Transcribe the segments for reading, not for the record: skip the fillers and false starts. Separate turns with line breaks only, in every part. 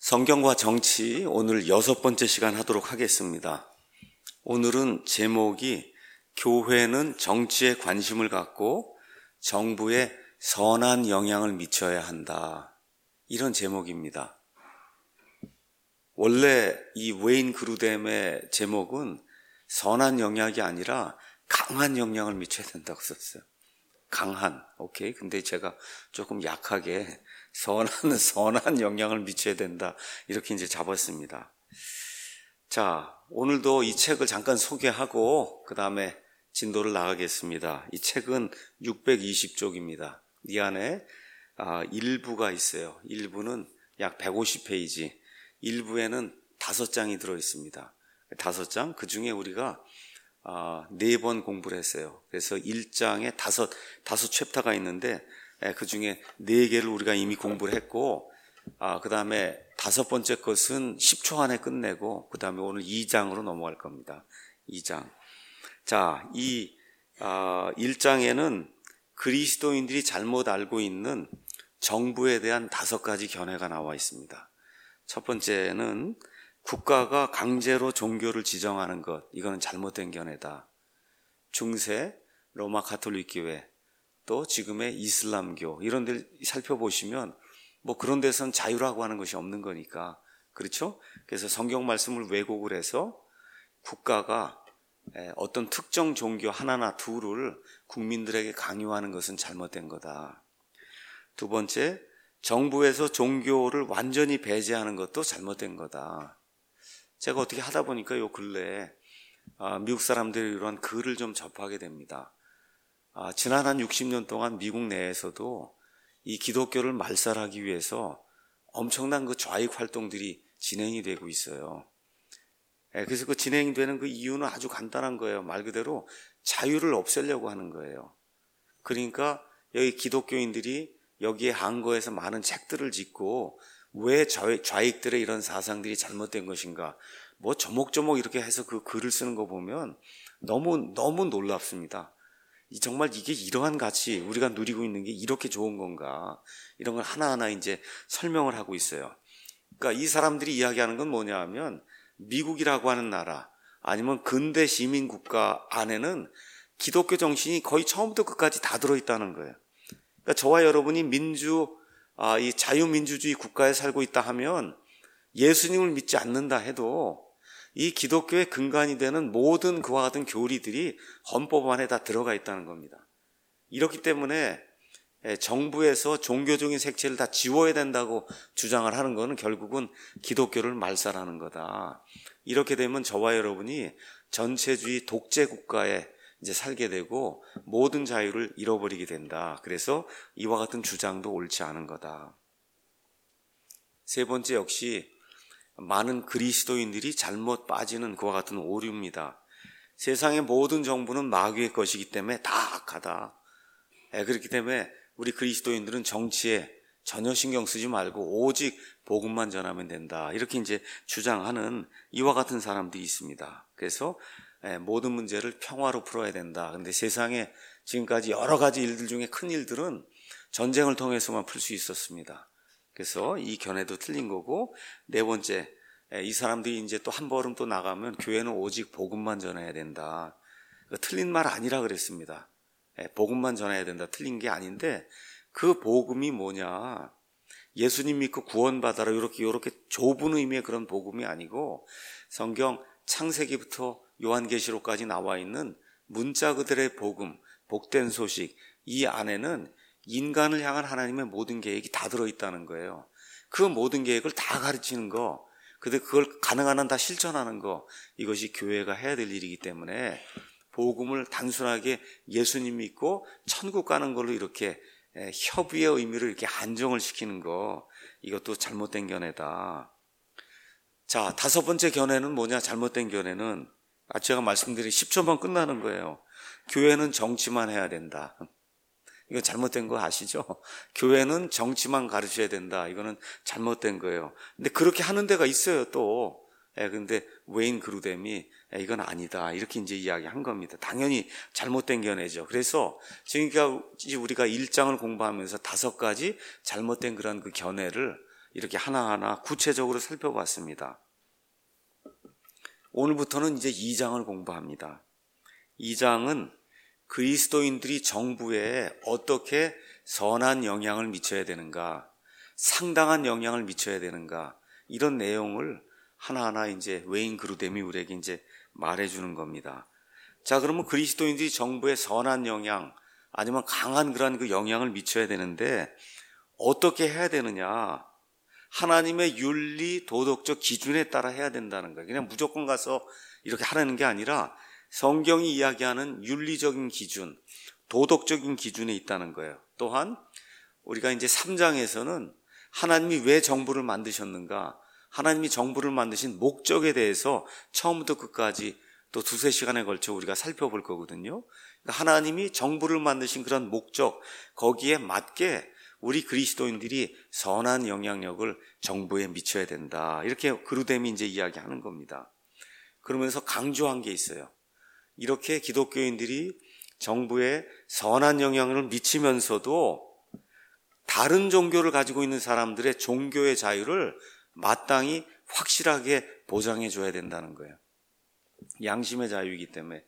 성경과 정치 오늘 6번째 시간 하도록 하겠습니다. 오늘은 제목이 교회는 정치에 관심을 갖고 정부에 선한 영향을 미쳐야 한다. 이런 제목입니다. 원래 이 웨인 그루뎀의 제목은 선한 영향이 아니라 강한 영향을 미쳐야 된다고 썼어요. 강한, 오케이. 근데 제가 조금 약하게 선한 영향을 미쳐야 된다. 이렇게 이제 잡았습니다. 자, 오늘도 이 책을 잠깐 소개하고 그 다음에 진도를 나가겠습니다. 이 책은 620쪽입니다. 이 안에 일부가 있어요. 일부는 약 150페이지. 일부에는 5장이 들어있습니다. 5장, 그 중에 우리가 4번 공부를 했어요. 그래서 1장에 5 챕터가 있는데 그 중에 4개를 우리가 이미 공부를 했고, 그 다음에 5번째 것은 10초 안에 끝내고, 그 다음에 오늘 2장으로 넘어갈 겁니다. 2장. 자, 이 1장에는 그리스도인들이 잘못 알고 있는 정부에 대한 5가지 견해가 나와 있습니다. 첫 번째는 국가가 강제로 종교를 지정하는 것, 이거는 잘못된 견해다. 중세, 로마 가톨릭 교회, 또 지금의 이슬람교, 이런 데를 살펴보시면 뭐 그런 데서는 자유라고 하는 것이 없는 거니까, 그렇죠? 그래서 성경 말씀을 왜곡을 해서 국가가 어떤 특정 종교 하나나 둘을 국민들에게 강요하는 것은 잘못된 거다. 두 번째, 정부에서 종교를 완전히 배제하는 것도 잘못된 거다. 제가 어떻게 하다 보니까 요 근래에 미국 사람들이 이런 글을 좀 접하게 됩니다. 지난 한 60년 동안 미국 내에서도 이 기독교를 말살하기 위해서 엄청난 그 좌익 활동들이 진행이 되고 있어요. 그래서 그 진행되는 그 이유는 아주 간단한 거예요. 말 그대로 자유를 없애려고 하는 거예요. 그러니까 여기 기독교인들이 여기에 항거해서 많은 책들을 짓고 왜 좌익들의 이런 사상들이 잘못된 것인가, 뭐 조목조목 이렇게 해서 그 글을 쓰는 거 보면 너무 놀랍습니다. 정말 이게 이러한 가치, 우리가 누리고 있는 게 이렇게 좋은 건가, 이런 걸 하나하나 이제 설명을 하고 있어요. 그러니까 이 사람들이 이야기하는 건 뭐냐 하면, 미국이라고 하는 나라 아니면 근대 시민국가 안에는 기독교 정신이 거의 처음부터 끝까지 다 들어있다는 거예요. 그러니까 저와 여러분이 이 자유민주주의 국가에 살고 있다 하면 예수님을 믿지 않는다 해도 이 기독교의 근간이 되는 모든 그와 같은 교리들이 헌법 안에 다 들어가 있다는 겁니다. 이렇기 때문에 정부에서 종교적인 색채를 다 지워야 된다고 주장을 하는 것은 결국은 기독교를 말살하는 거다. 이렇게 되면 저와 여러분이 전체주의 독재 국가에 이제 살게 되고 모든 자유를 잃어버리게 된다. 그래서 이와 같은 주장도 옳지 않은 거다. 세 번째, 역시 많은 그리스도인들이 잘못 빠지는 그와 같은 오류입니다. 세상의 모든 정부는 마귀의 것이기 때문에 다 악하다. 그렇기 때문에 우리 그리스도인들은 정치에 전혀 신경 쓰지 말고 오직 복음만 전하면 된다. 이렇게 이제 주장하는 이와 같은 사람들이 있습니다. 그래서 모든 문제를 평화로 풀어야 된다. 근데 세상에 지금까지 여러 가지 일들 중에 큰 일들은 전쟁을 통해서만 풀 수 있었습니다. 그래서 이 견해도 틀린 거고, 네 번째, 이 사람들이 이제 또 한 걸음 또 나가면 교회는 오직 복음만 전해야 된다. 틀린 말 아니라 그랬습니다. 복음만 전해야 된다. 틀린 게 아닌데, 그 복음이 뭐냐? 예수님 믿고 구원받아라. 이렇게 좁은 의미의 그런 복음이 아니고, 성경 창세기부터 요한계시록까지 나와 있는 문자 그들의 복음, 복된 소식, 이 안에는 인간을 향한 하나님의 모든 계획이 다 들어있다는 거예요. 그 모든 계획을 다 가르치는 거, 근데 그걸 가능한 한 다 실천하는 거, 이것이 교회가 해야 될 일이기 때문에 복음을 단순하게 예수님 믿고 천국 가는 걸로 이렇게 협의의 의미를 이렇게 한정을 시키는 거, 이것도 잘못된 견해다. 자, 5번째 견해는 뭐냐? 잘못된 견해는 제가 말씀드린 10초만 끝나는 거예요. 교회는 정치만 해야 된다. 이건 잘못된 거 아시죠? 교회는 정치만 가르쳐야 된다. 이거는 잘못된 거예요. 근데 그렇게 하는 데가 있어요, 또. 근데 웨인 그루뎀이 이건 아니다. 이렇게 이제 이야기한 겁니다. 당연히 잘못된 견해죠. 그래서 지금까지 우리가 1장을 공부하면서 5가지 잘못된 그런 그 견해를 이렇게 하나하나 구체적으로 살펴봤습니다. 오늘부터는 이제 2장을 공부합니다. 2장은 그리스도인들이 정부에 어떻게 선한 영향을 미쳐야 되는가, 상당한 영향을 미쳐야 되는가, 이런 내용을 하나하나 이제 웨인 그루뎀이 우리에게 이제 말해주는 겁니다. 자, 그러면 그리스도인들이 정부에 선한 영향, 아니면 강한 그런 그 영향을 미쳐야 되는데 어떻게 해야 되느냐? 하나님의 윤리, 도덕적 기준에 따라 해야 된다는 거예요. 그냥 무조건 가서 이렇게 하라는 게 아니라 성경이 이야기하는 윤리적인 기준, 도덕적인 기준에 있다는 거예요. 또한 우리가 이제 3장에서는 하나님이 왜 정부를 만드셨는가, 하나님이 정부를 만드신 목적에 대해서 처음부터 끝까지 또 2-3시간에 걸쳐 우리가 살펴볼 거거든요. 그러니까 하나님이 정부를 만드신 그런 목적, 거기에 맞게 우리 그리스도인들이 선한 영향력을 정부에 미쳐야 된다. 이렇게 그루뎀이 이제 이야기하는 겁니다. 그러면서 강조한 게 있어요. 이렇게 기독교인들이 정부에 선한 영향을 미치면서도 다른 종교를 가지고 있는 사람들의 종교의 자유를 마땅히 확실하게 보장해 줘야 된다는 거예요. 양심의 자유이기 때문에.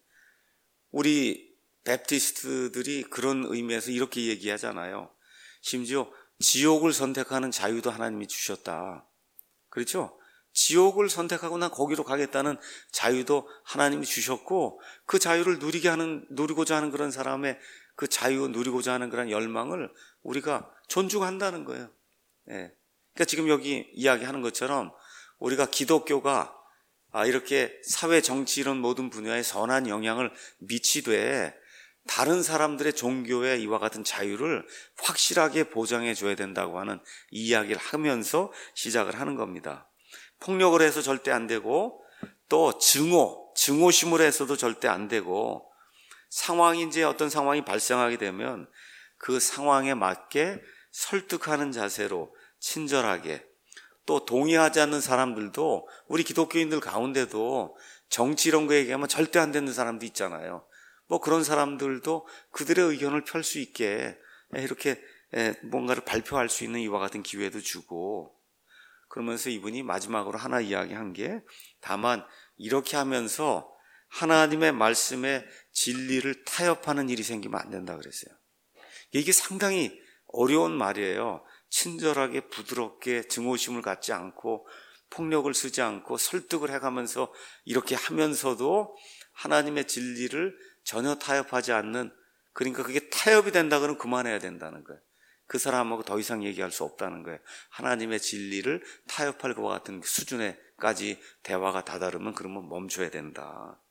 우리 베프티스트들이 그런 의미에서 이렇게 얘기하잖아요. 심지어 지옥을 선택하는 자유도 하나님이 주셨다. 그렇죠? 지옥을 선택하고 난 거기로 가겠다는 자유도 하나님이 주셨고, 그 자유를 누리고자 하는 그런 사람의 그 자유, 누리고자 하는 그런 열망을 우리가 존중한다는 거예요. 예. 그러니까 지금 여기 이야기하는 것처럼 우리가 기독교가 이렇게 사회, 정치 이런 모든 분야에 선한 영향을 미치되 다른 사람들의 종교의 이와 같은 자유를 확실하게 보장해 줘야 된다고 하는 이야기를 하면서 시작을 하는 겁니다. 폭력을 해서 절대 안 되고, 또 증오심을 해서도 절대 안 되고, 상황이 이제 어떤 상황이 발생하게 되면 그 상황에 맞게 설득하는 자세로 친절하게, 또 동의하지 않는 사람들도, 우리 기독교인들 가운데도 정치 이런 거 얘기하면 절대 안 되는 사람도 있잖아요. 뭐 그런 사람들도 그들의 의견을 펼 수 있게 이렇게 뭔가를 발표할 수 있는 이와 같은 기회도 주고, 그러면서 이분이 마지막으로 하나 이야기한 게, 다만 이렇게 하면서 하나님의 말씀에 진리를 타협하는 일이 생기면 안 된다 그랬어요. 이게 상당히 어려운 말이에요. 친절하게 부드럽게 증오심을 갖지 않고 폭력을 쓰지 않고 설득을 해가면서 이렇게 하면서도 하나님의 진리를 전혀 타협하지 않는, 그러니까 그게 타협이 된다 그러면 그만해야 된다는 거예요. 그 사람하고 더 이상 얘기할 수 없다는 거예요. 하나님의 진리를 타협할 것과 같은 수준에까지 대화가 다다르면 그러면 멈춰야 된다.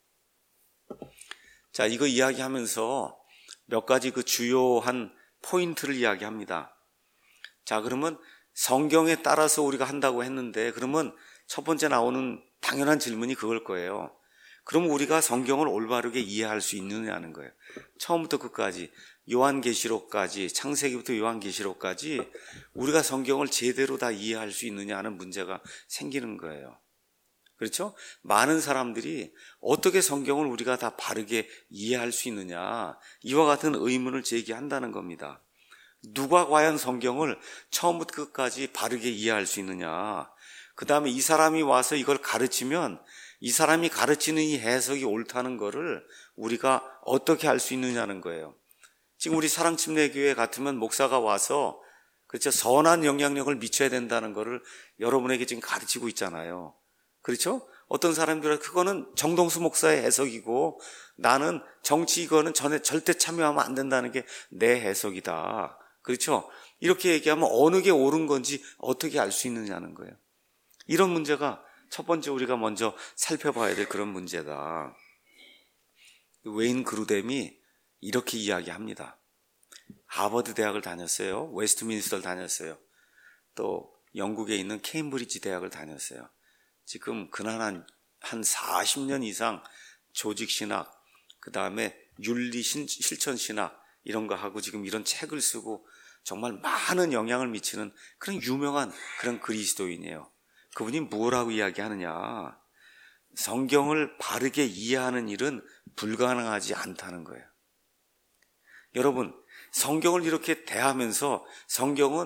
자, 이거 이야기하면서 몇 가지 그 주요한 포인트를 이야기합니다. 자, 그러면 성경에 따라서 우리가 한다고 했는데, 그러면 첫 번째 나오는 당연한 질문이 그걸 거예요. 그럼 우리가 성경을 올바르게 이해할 수 있느냐는 거예요. 처음부터 끝까지, 요한계시록까지, 창세기부터 요한계시록까지 우리가 성경을 제대로 다 이해할 수 있느냐 하는 문제가 생기는 거예요. 그렇죠? 많은 사람들이 어떻게 성경을 우리가 다 바르게 이해할 수 있느냐, 이와 같은 의문을 제기한다는 겁니다. 누가 과연 성경을 처음부터 끝까지 바르게 이해할 수 있느냐, 그 다음에 이 사람이 와서 이걸 가르치면 이 사람이 가르치는 이 해석이 옳다는 거를 우리가 어떻게 할 수 있느냐는 거예요. 지금 우리 사랑침례교회 같으면 목사가 와서, 그렇죠, 선한 영향력을 미쳐야 된다는 거를 여러분에게 지금 가르치고 있잖아요. 그렇죠? 어떤 사람들은 그거는 정동수 목사의 해석이고 나는 정치 이거는 절대 참여하면 안 된다는 게 내 해석이다. 그렇죠? 이렇게 얘기하면 어느 게 옳은 건지 어떻게 알 수 있느냐는 거예요. 이런 문제가 첫 번째 우리가 먼저 살펴봐야 될 그런 문제다. 웨인 그루뎀이 이렇게 이야기합니다. 하버드 대학을 다녔어요. 웨스트민스터를 다녔어요. 또 영국에 있는 케임브리지 대학을 다녔어요. 지금 그날 한 40년 이상 조직신학, 그 다음에 윤리 실천신학 이런 거 하고 지금 이런 책을 쓰고 정말 많은 영향을 미치는 그런 유명한 그런 그리스도인이에요. 그분이 뭐라고 이야기하느냐, 성경을 바르게 이해하는 일은 불가능하지 않다는 거예요. 여러분, 성경을 이렇게 대하면서 성경은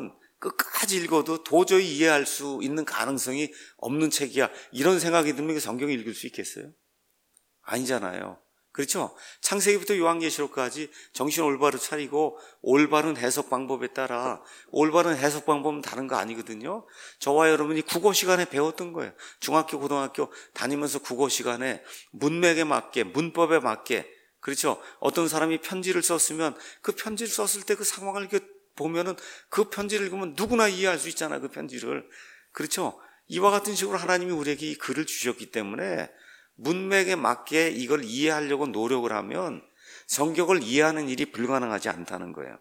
끝까지 읽어도 도저히 이해할 수 있는 가능성이 없는 책이야. 이런 생각이 들면 성경을 읽을 수 있겠어요? 아니잖아요. 그렇죠? 창세기부터 요한계시록까지 정신 올바로 차리고 올바른 해석 방법에 따라, 올바른 해석 방법은 다른 거 아니거든요. 저와 여러분이 국어 시간에 배웠던 거예요. 중학교, 고등학교 다니면서 국어 시간에 문맥에 맞게, 문법에 맞게, 그렇죠? 어떤 사람이 편지를 썼으면 그 편지를 썼을 때 그 상황을 보면은 그 편지를 읽으면 누구나 이해할 수 있잖아요. 그 편지를. 그렇죠? 이와 같은 식으로 하나님이 우리에게 이 글을 주셨기 때문에 문맥에 맞게 이걸 이해하려고 노력을 하면 성경을 이해하는 일이 불가능하지 않다는 거예요.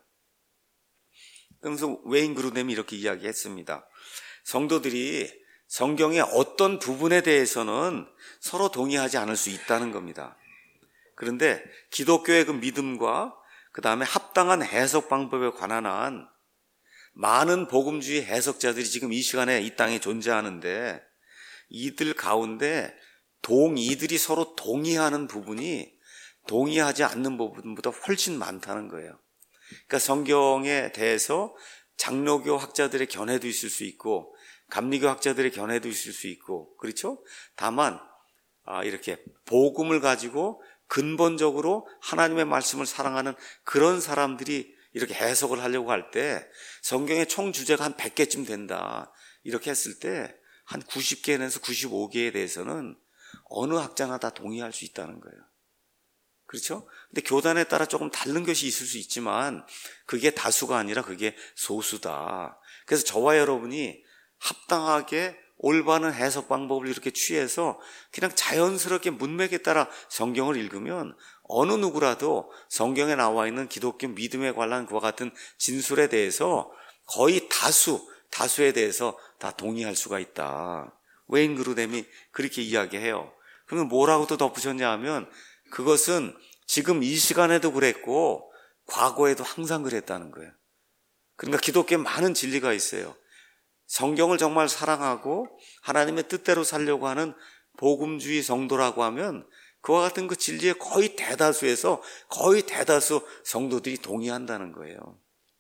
그러면서 웨인 그루뎀이 이렇게 이야기했습니다. 성도들이 성경의 어떤 부분에 대해서는 서로 동의하지 않을 수 있다는 겁니다. 그런데 기독교의 그 믿음과 그 다음에 합당한 해석 방법에 관한 한 많은 복음주의 해석자들이 지금 이 시간에 이 땅에 존재하는데 이들 가운데 이들이 서로 동의하는 부분이 동의하지 않는 부분보다 훨씬 많다는 거예요. 그러니까 성경에 대해서 장로교 학자들의 견해도 있을 수 있고 감리교 학자들의 견해도 있을 수 있고, 그렇죠? 다만 이렇게 복음을 가지고 근본적으로 하나님의 말씀을 사랑하는 그런 사람들이 이렇게 해석을 하려고 할 때 성경의 총 주제가 한 100개쯤 된다. 이렇게 했을 때 한 90개에서 95개에 대해서는 어느 학자나 다 동의할 수 있다는 거예요. 그렇죠? 근데 교단에 따라 조금 다른 것이 있을 수 있지만 그게 다수가 아니라 그게 소수다. 그래서 저와 여러분이 합당하게 올바른 해석 방법을 이렇게 취해서 그냥 자연스럽게 문맥에 따라 성경을 읽으면 어느 누구라도 성경에 나와 있는 기독교 믿음에 관한 그와 같은 진술에 대해서 거의 다수에 대해서 다 동의할 수가 있다. 웨인 그루뎀이 그렇게 이야기해요. 그러면 뭐라고 또 덧붙였냐 하면 그것은 지금 이 시간에도 그랬고 과거에도 항상 그랬다는 거예요. 그러니까 기독교에 많은 진리가 있어요. 성경을 정말 사랑하고 하나님의 뜻대로 살려고 하는 복음주의 성도라고 하면 그와 같은 그 진리에 거의 대다수 성도들이 동의한다는 거예요.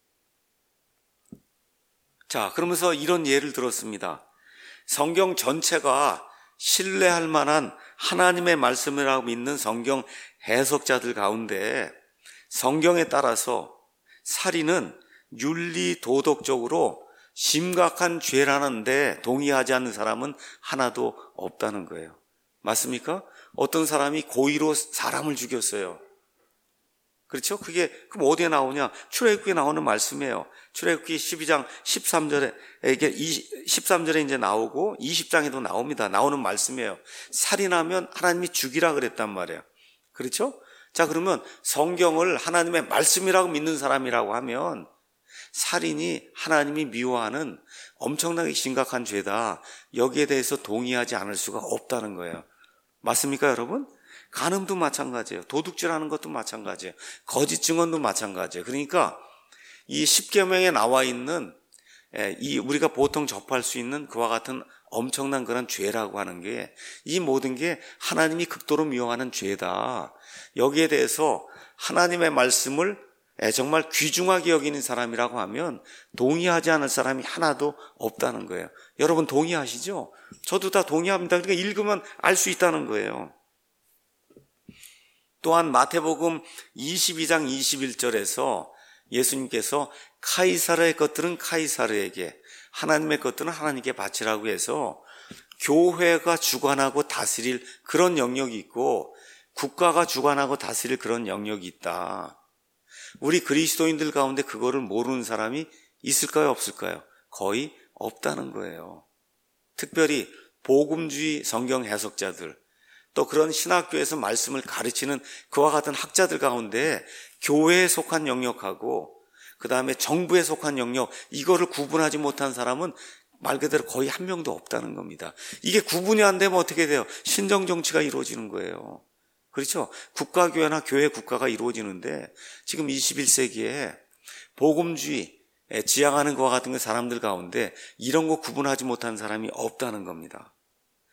자, 그러면서 이런 예를 들었습니다. 성경 전체가 신뢰할 만한 하나님의 말씀이라고 믿는 성경 해석자들 가운데 성경에 따라서 살인은 윤리 도덕적으로 심각한 죄라는데 동의하지 않는 사람은 하나도 없다는 거예요. 맞습니까? 어떤 사람이 고의로 사람을 죽였어요. 그렇죠? 그게 그럼 어디에 나오냐? 출애굽기에 나오는 말씀이에요. 출애굽기 12장 13절에 이게 13절에 이제 나오고 20장에도 나옵니다. 나오는 말씀이에요. 살인하면 하나님이 죽이라 그랬단 말이에요. 그렇죠? 자, 그러면 성경을 하나님의 말씀이라고 믿는 사람이라고 하면 살인이 하나님이 미워하는 엄청나게 심각한 죄다. 여기에 대해서 동의하지 않을 수가 없다는 거예요. 맞습니까, 여러분? 간음도 마찬가지예요. 도둑질하는 것도 마찬가지예요. 거짓 증언도 마찬가지예요. 그러니까 이 십계명에 나와 있는 이 우리가 보통 접할 수 있는 그와 같은 엄청난 그런 죄라고 하는 게 이 모든 게 하나님이 극도로 미워하는 죄다. 여기에 대해서 하나님의 말씀을 정말 귀중하게 여기는 사람이라고 하면 동의하지 않을 사람이 하나도 없다는 거예요. 여러분 동의하시죠? 저도 다 동의합니다. 그러니까 읽으면 알 수 있다는 거예요. 또한 마태복음 22장 21절에서 예수님께서 카이사르의 것들은 카이사르에게, 하나님의 것들은 하나님께 바치라고 해서 교회가 주관하고 다스릴 그런 영역이 있고 국가가 주관하고 다스릴 그런 영역이 있다. 우리 그리스도인들 가운데 그거를 모르는 사람이 있을까요, 없을까요? 거의 없다는 거예요. 특별히 복음주의 성경 해석자들, 또 그런 신학교에서 말씀을 가르치는 그와 같은 학자들 가운데 교회에 속한 영역하고 그 다음에 정부에 속한 영역, 이거를 구분하지 못한 사람은 말 그대로 거의 한 명도 없다는 겁니다. 이게 구분이 안 되면 어떻게 돼요? 신정정치가 이루어지는 거예요. 그렇죠? 국가교회나 교회 국가가 이루어지는데 지금 21세기에 복음주의 지향하는 것과 같은 사람들 가운데 이런 거 구분하지 못한 사람이 없다는 겁니다.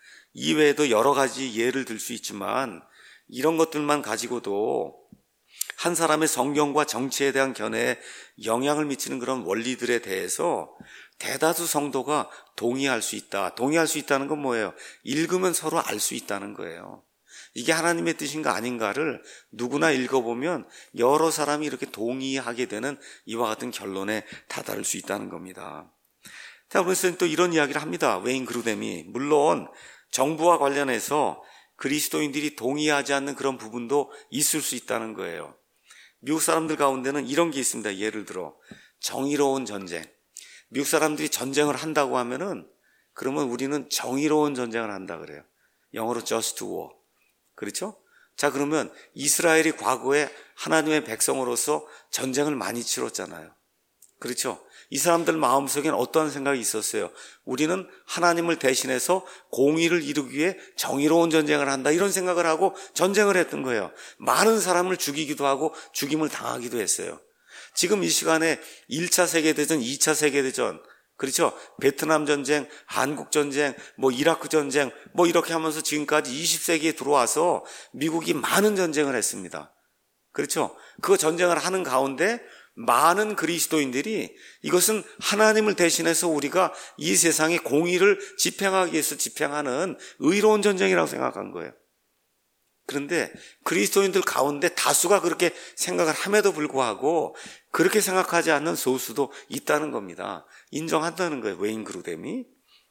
이외에도 여러 가지 예를 들 수 있지만 이런 것들만 가지고도 한 사람의 성경과 정치에 대한 견해에 영향을 미치는 그런 원리들에 대해서 대다수 성도가 동의할 수 있다. 동의할 수 있다는 건 뭐예요? 읽으면 서로 알 수 있다는 거예요. 이게 하나님의 뜻인가 아닌가를 누구나 읽어보면 여러 사람이 이렇게 동의하게 되는 이와 같은 결론에 다다를 수 있다는 겁니다. 자, 그래서 또 이런 이야기를 합니다. 웨인 그루뎀이. 물론 정부와 관련해서 그리스도인들이 동의하지 않는 그런 부분도 있을 수 있다는 거예요. 미국 사람들 가운데는 이런 게 있습니다. 예를 들어 정의로운 전쟁. 미국 사람들이 전쟁을 한다고 하면은 그러면 우리는 정의로운 전쟁을 한다 그래요. 영어로 just war. 그렇죠? 자, 그러면 이스라엘이 과거에 하나님의 백성으로서 전쟁을 많이 치렀잖아요. 그렇죠? 이 사람들 마음속엔 어떤 생각이 있었어요? 우리는 하나님을 대신해서 공의를 이루기 위해 정의로운 전쟁을 한다, 이런 생각을 하고 전쟁을 했던 거예요. 많은 사람을 죽이기도 하고 죽임을 당하기도 했어요. 지금 이 시간에 1차 세계대전, 2차 세계대전, 그렇죠? 베트남 전쟁, 한국 전쟁, 이라크 전쟁, 이렇게 하면서 지금까지 20세기에 들어와서 미국이 많은 전쟁을 했습니다. 그렇죠? 그 전쟁을 하는 가운데 많은 그리스도인들이 이것은 하나님을 대신해서 우리가 이 세상의 공의를 집행하기 위해서 집행하는 의로운 전쟁이라고 생각한 거예요. 그런데 그리스도인들 가운데 다수가 그렇게 생각을 함에도 불구하고 그렇게 생각하지 않는 소수도 있다는 겁니다. 인정한다는 거예요. 웨인 그루뎀이.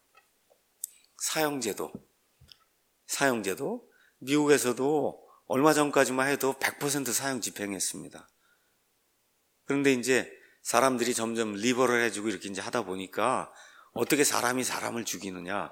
사형제도. 미국에서도 얼마 전까지만 해도 100% 사형 집행했습니다. 그런데 이제 사람들이 점점 리버럴해지고 이렇게 이제 하다 보니까 어떻게 사람이 사람을 죽이느냐.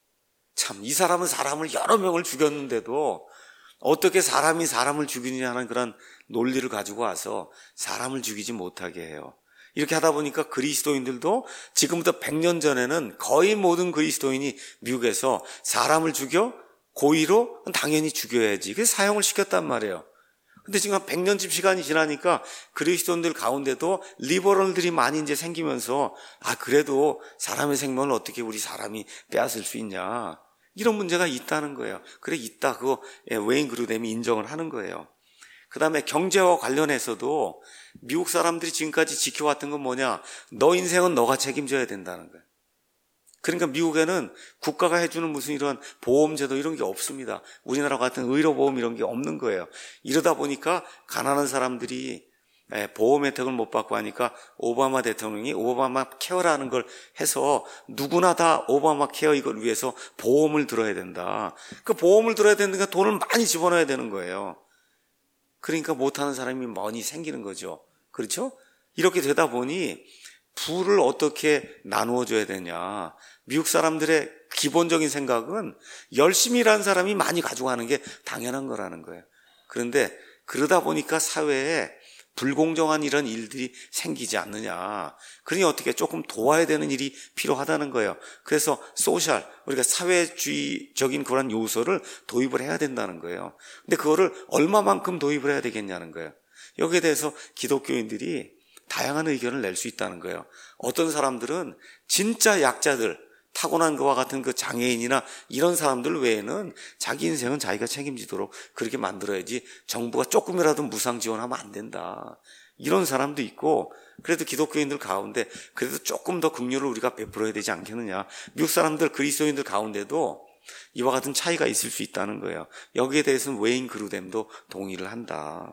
참, 이 사람은 사람을 여러 명을 죽였는데도 어떻게 사람이 사람을 죽이느냐 하는 그런 논리를 가지고 와서 사람을 죽이지 못하게 해요. 이렇게 하다 보니까 그리스도인들도 지금부터 100년 전에는 거의 모든 그리스도인이 미국에서 사람을 죽여 고의로 당연히 죽여야지. 그래서 사형을 시켰단 말이에요. 근데 지금 한 100년쯤 시간이 지나니까 그리스도인들 가운데도 리버럴들이 많이 이제 생기면서 그래도 사람의 생명을 어떻게 우리 사람이 빼앗을 수 있냐. 이런 문제가 있다는 거예요. 그래, 있다. 그거 웨인 그루뎀이 인정을 하는 거예요. 그 다음에 경제와 관련해서도 미국 사람들이 지금까지 지켜왔던 건 뭐냐? 너 인생은 너가 책임져야 된다는 거예요. 그러니까 미국에는 국가가 해주는 무슨 이런 보험제도 이런 게 없습니다. 우리나라 같은 의료보험 이런 게 없는 거예요. 이러다 보니까 가난한 사람들이 보험 혜택을 못 받고 하니까 오바마 대통령이 오바마 케어라는 걸 해서 누구나 다 오바마 케어 이걸 위해서 보험을 들어야 된다. 그 보험을 들어야 되니까 돈을 많이 집어넣어야 되는 거예요. 그러니까 못하는 사람이 많이 생기는 거죠. 그렇죠? 이렇게 되다 보니 부를 어떻게 나누어 줘야 되냐. 미국 사람들의 기본적인 생각은 열심히 일하는 사람이 많이 가져가는 게 당연한 거라는 거예요. 그런데 그러다 보니까 사회에 불공정한 이런 일들이 생기지 않느냐. 그러니 어떻게 조금 도와야 되는 일이 필요하다는 거예요. 그래서 소셜, 우리가 사회주의적인 그런 요소를 도입을 해야 된다는 거예요. 근데 그거를 얼마만큼 도입을 해야 되겠냐는 거예요. 여기에 대해서 기독교인들이 다양한 의견을 낼 수 있다는 거예요. 어떤 사람들은 진짜 약자들, 타고난 것과 같은 그 장애인이나 이런 사람들 외에는 자기 인생은 자기가 책임지도록 그렇게 만들어야지 정부가 조금이라도 무상 지원하면 안 된다. 이런 사람도 있고, 그래도 기독교인들 가운데 그래도 조금 더 긍휼을 우리가 베풀어야 되지 않겠느냐. 미국 사람들, 그리스도인들 가운데도 이와 같은 차이가 있을 수 있다는 거예요. 여기에 대해서는 웨인 그루뎀도 동의를 한다.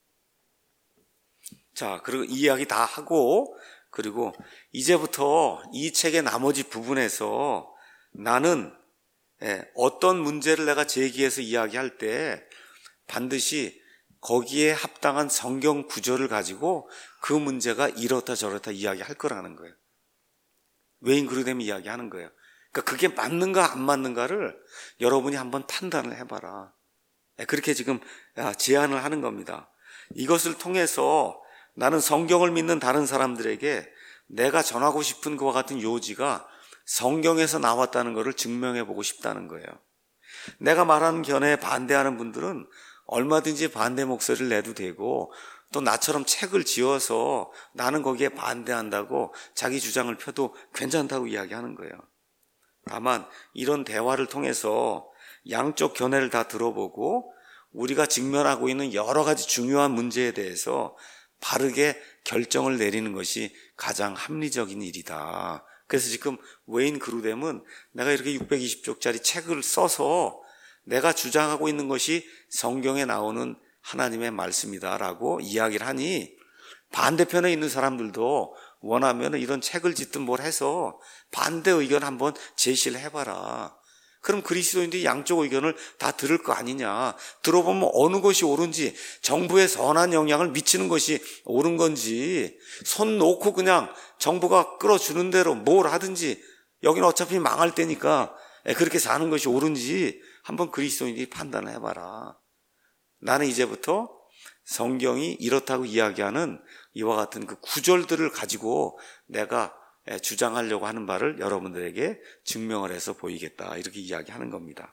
자, 그리고 이 이야기 다 하고, 그리고 이제부터 이 책의 나머지 부분에서 나는 어떤 문제를 내가 제기해서 이야기할 때 반드시 거기에 합당한 성경 구절을 가지고 그 문제가 이렇다 저렇다 이야기할 거라는 거예요. 웨인 그루뎀이 이야기하는 거예요. 그러니까 그게 맞는가 안 맞는가를 여러분이 한번 판단을 해봐라. 그렇게 지금 제안을 하는 겁니다. 이것을 통해서 나는 성경을 믿는 다른 사람들에게 내가 전하고 싶은 그와 같은 요지가 성경에서 나왔다는 것을 증명해보고 싶다는 거예요. 내가 말하는 견해에 반대하는 분들은 얼마든지 반대 목소리를 내도 되고, 또 나처럼 책을 지어서 나는 거기에 반대한다고 자기 주장을 펴도 괜찮다고 이야기하는 거예요. 다만 이런 대화를 통해서 양쪽 견해를 다 들어보고 우리가 직면하고 있는 여러 가지 중요한 문제에 대해서 바르게 결정을 내리는 것이 가장 합리적인 일이다. 그래서 지금 웨인 그루뎀은 내가 이렇게 620쪽짜리 책을 써서 내가 주장하고 있는 것이 성경에 나오는 하나님의 말씀이다라고 이야기를 하니, 반대편에 있는 사람들도 원하면 이런 책을 짓든 뭘 해서 반대 의견 한번 제시를 해봐라. 그럼 그리스도인들이 양쪽 의견을 다 들을 거 아니냐. 들어보면 어느 것이 옳은지, 정부에 선한 영향을 미치는 것이 옳은 건지, 손 놓고 그냥 정부가 끌어주는 대로 뭘 하든지, 여기는 어차피 망할 때니까 그렇게 사는 것이 옳은지 한번 그리스도인들이 판단을 해봐라. 나는 이제부터 성경이 이렇다고 이야기하는 이와 같은 그 구절들을 가지고 내가 주장하려고 하는 바를 여러분들에게 증명을 해서 보이겠다, 이렇게 이야기하는 겁니다.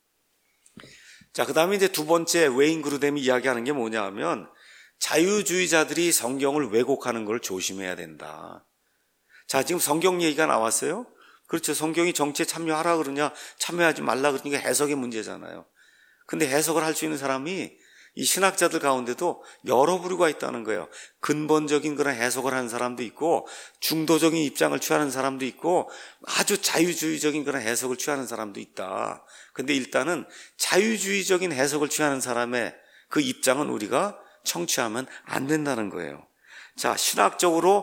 자, 그 다음에 이제 두 번째 웨인 그루뎀이 이야기하는 게 뭐냐 하면, 자유주의자들이 성경을 왜곡하는 걸 조심해야 된다. 자, 지금 성경 얘기가 나왔어요. 그렇죠. 성경이 정치에 참여하라 그러냐 참여하지 말라 그러니까 해석의 문제잖아요. 근데 해석을 할 수 있는 사람이 이 신학자들 가운데도 여러 부류가 있다는 거예요. 근본적인 그런 해석을 하는 사람도 있고, 중도적인 입장을 취하는 사람도 있고, 아주 자유주의적인 그런 해석을 취하는 사람도 있다. 근데 일단은 자유주의적인 해석을 취하는 사람의 그 입장은 우리가 청취하면 안 된다는 거예요. 자, 신학적으로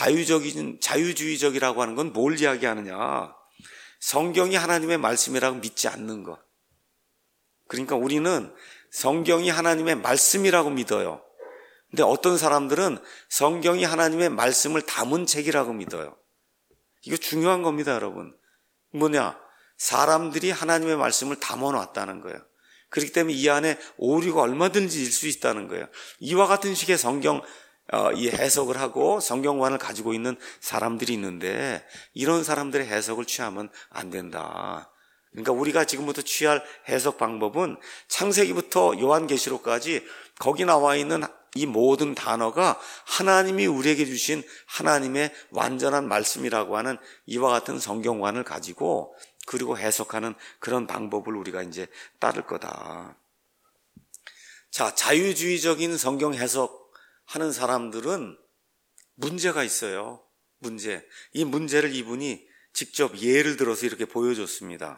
자유주의적이라고 하는 건 뭘 이야기하느냐? 성경이 하나님의 말씀이라고 믿지 않는 것. 그러니까 우리는 성경이 하나님의 말씀이라고 믿어요. 근데 어떤 사람들은 성경이 하나님의 말씀을 담은 책이라고 믿어요. 이거 중요한 겁니다, 여러분. 뭐냐? 사람들이 하나님의 말씀을 담아놨다는 거예요. 그렇기 때문에 이 안에 오류가 얼마든지 있을 수 있다는 거예요. 이와 같은 식의 성경 이 해석을 하고 성경관을 가지고 있는 사람들이 있는데, 이런 사람들의 해석을 취하면 안 된다. 그러니까 우리가 지금부터 취할 해석 방법은 창세기부터 요한계시록까지 거기 나와 있는 이 모든 단어가 하나님이 우리에게 주신 하나님의 완전한 말씀이라고 하는 이와 같은 성경관을 가지고, 그리고 해석하는 그런 방법을 우리가 이제 따를 거다. 자, 자유주의적인 성경 해석하는 사람들은 문제가 있어요. 이 문제를 이분이 직접 예를 들어서 이렇게 보여줬습니다.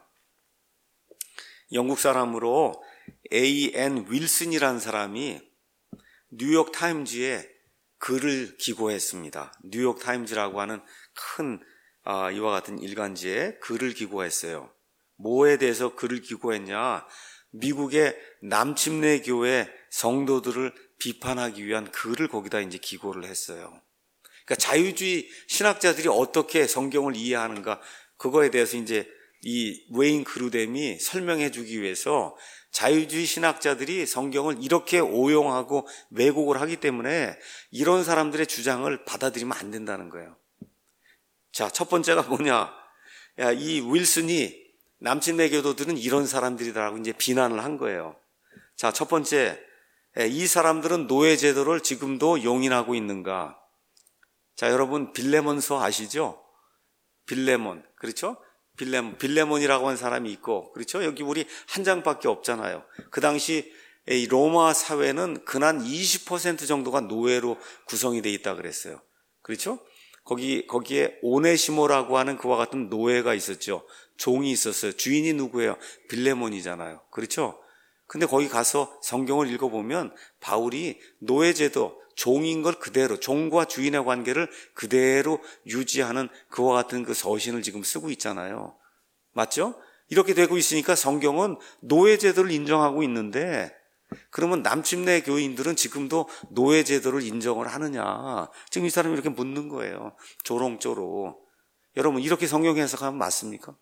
영국 사람으로 A.N. 윌슨이라는 사람이 뉴욕 타임즈에 글을 기고했습니다. 뉴욕 타임즈라고 하는 큰 이와 같은 일간지에 글을 기고했어요. 뭐에 대해서 글을 기고했냐? 미국의 남침내 교회 성도들을 비판하기 위한 글을 거기다 이제 기고를 했어요. 그러니까 자유주의 신학자들이 어떻게 성경을 이해하는가, 그거에 대해서 이제 이 웨인 그루뎀이 설명해 주기 위해서 자유주의 신학자들이 성경을 이렇게 오용하고 왜곡을 하기 때문에 이런 사람들의 주장을 받아들이면 안 된다는 거예요. 자, 첫 번째가 뭐냐? 이 윌슨이 남침내 교도들은 이런 사람들이다라고 이제 비난을 한 거예요. 자, 첫 번째, 이 사람들은 노예 제도를 지금도 용인하고 있는가? 자, 여러분 빌레몬서 아시죠? 빌레몬, 그렇죠? 빌레몬이라고 하는 사람이 있고, 그렇죠? 여기 우리 한 장밖에 없잖아요. 그 당시 이 로마 사회는 근한 20% 정도가 노예로 구성이 돼 있다 그랬어요. 그렇죠? 거기에 오네시모라고 하는 그와 같은 노예가 있었죠. 종이 있었어요. 주인이 누구예요? 빌레몬이잖아요. 그렇죠? 근데 거기 가서 성경을 읽어보면 바울이 노예제도, 종인 걸 그대로, 종과 주인의 관계를 그대로 유지하는 그와 같은 그 서신을 지금 쓰고 있잖아요. 맞죠? 이렇게 되고 있으니까 성경은 노예제도를 인정하고 있는데, 그러면 남침내 교인들은 지금도 노예제도를 인정을 하느냐? 지금 이 사람이 이렇게 묻는 거예요. 조롱조롱. 여러분, 이렇게 성경 해석하면 맞습니까?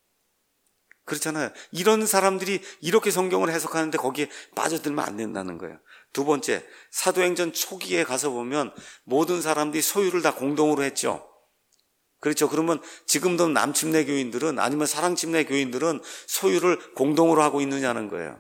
그렇잖아요. 이런 사람들이 이렇게 성경을 해석하는데 거기에 빠져들면 안 된다는 거예요. 두 번째, 사도행전 초기에 가서 보면 모든 사람들이 소유를 다 공동으로 했죠. 그렇죠. 그러면 지금도 남침내 교인들은, 아니면 사랑침내 교인들은 소유를 공동으로 하고 있느냐는 거예요.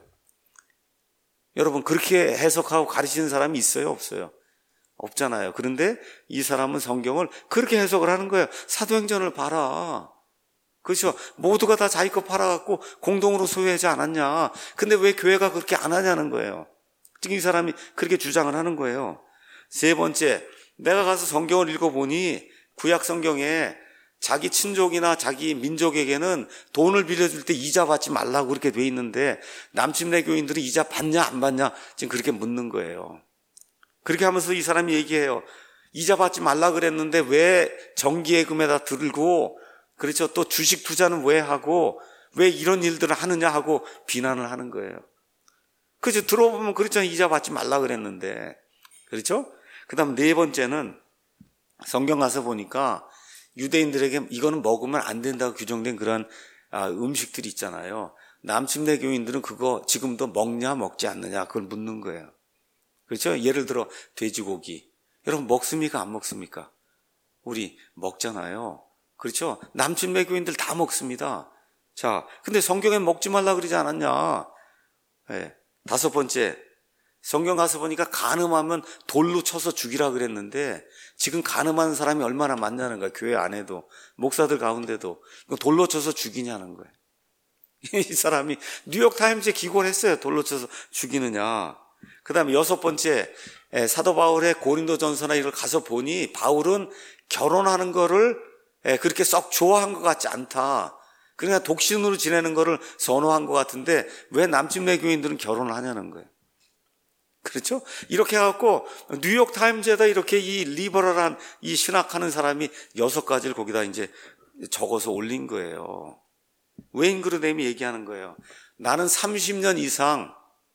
여러분, 그렇게 해석하고 가르치는 사람이 있어요? 없어요? 없잖아요. 그런데 이 사람은 성경을 그렇게 해석을 하는 거예요. 사도행전을 봐라. 그렇죠? 모두가 다 자기 거 팔아갖고 공동으로 소유하지 않았냐. 근데 왜 교회가 그렇게 안 하냐는 거예요. 지금 이 사람이 그렇게 주장을 하는 거예요. 세 번째, 내가 가서 성경을 읽어보니 구약 성경에 자기 친족이나 자기 민족에게는 돈을 빌려줄 때 이자 받지 말라고 그렇게 돼 있는데 남침내 교인들은 이자 받냐 안 받냐 지금 그렇게 묻는 거예요. 그렇게 하면서 이 사람이 얘기해요. 이자 받지 말라 그랬는데 왜 정기예금에다 들고, 그렇죠, 또 주식 투자는 왜 하고 왜 이런 일들을 하느냐 하고 비난을 하는 거예요. 그렇죠? 들어보면 그렇잖아요. 이자 받지 말라 그랬는데. 그렇죠? 그 다음 네 번째는 성경 가서 보니까 유대인들에게 이거는 먹으면 안 된다고 규정된 그런 음식들이 있잖아요. 남침내 교인들은 그거 지금도 먹냐 먹지 않느냐 그걸 묻는 거예요. 그렇죠? 예를 들어 돼지고기. 여러분 먹습니까? 안 먹습니까? 우리 먹잖아요. 그렇죠? 남침내 교인들 다 먹습니다. 자, 근데 성경에 먹지 말라 그러지 않았냐? 네. 다섯 번째, 성경 가서 보니까 간음하면 돌로 쳐서 죽이라 그랬는데 지금 간음하는 사람이 얼마나 많냐는 거예요. 교회 안에도 목사들 가운데도 돌로 쳐서 죽이냐는 거예요. 이 사람이 뉴욕타임즈에 기고를 했어요. 돌로 쳐서 죽이느냐. 그 다음에 여섯 번째, 사도 바울의 고린도전서나 이걸 가서 보니 바울은 결혼하는 거를 그렇게 썩 좋아한 것 같지 않다. 그러니까 독신으로 지내는 거를 선호한 것 같은데 왜 남침내 교인들은 결혼을 하냐는 거예요. 그렇죠? 이렇게 해갖고 뉴욕타임즈에다 이렇게 이 리버럴한 이 신학하는 사람이 6가지를 거기다 이제 적어서 올린 거예요. 웨인 그루뎀이 얘기하는 거예요. 나는 30년 이상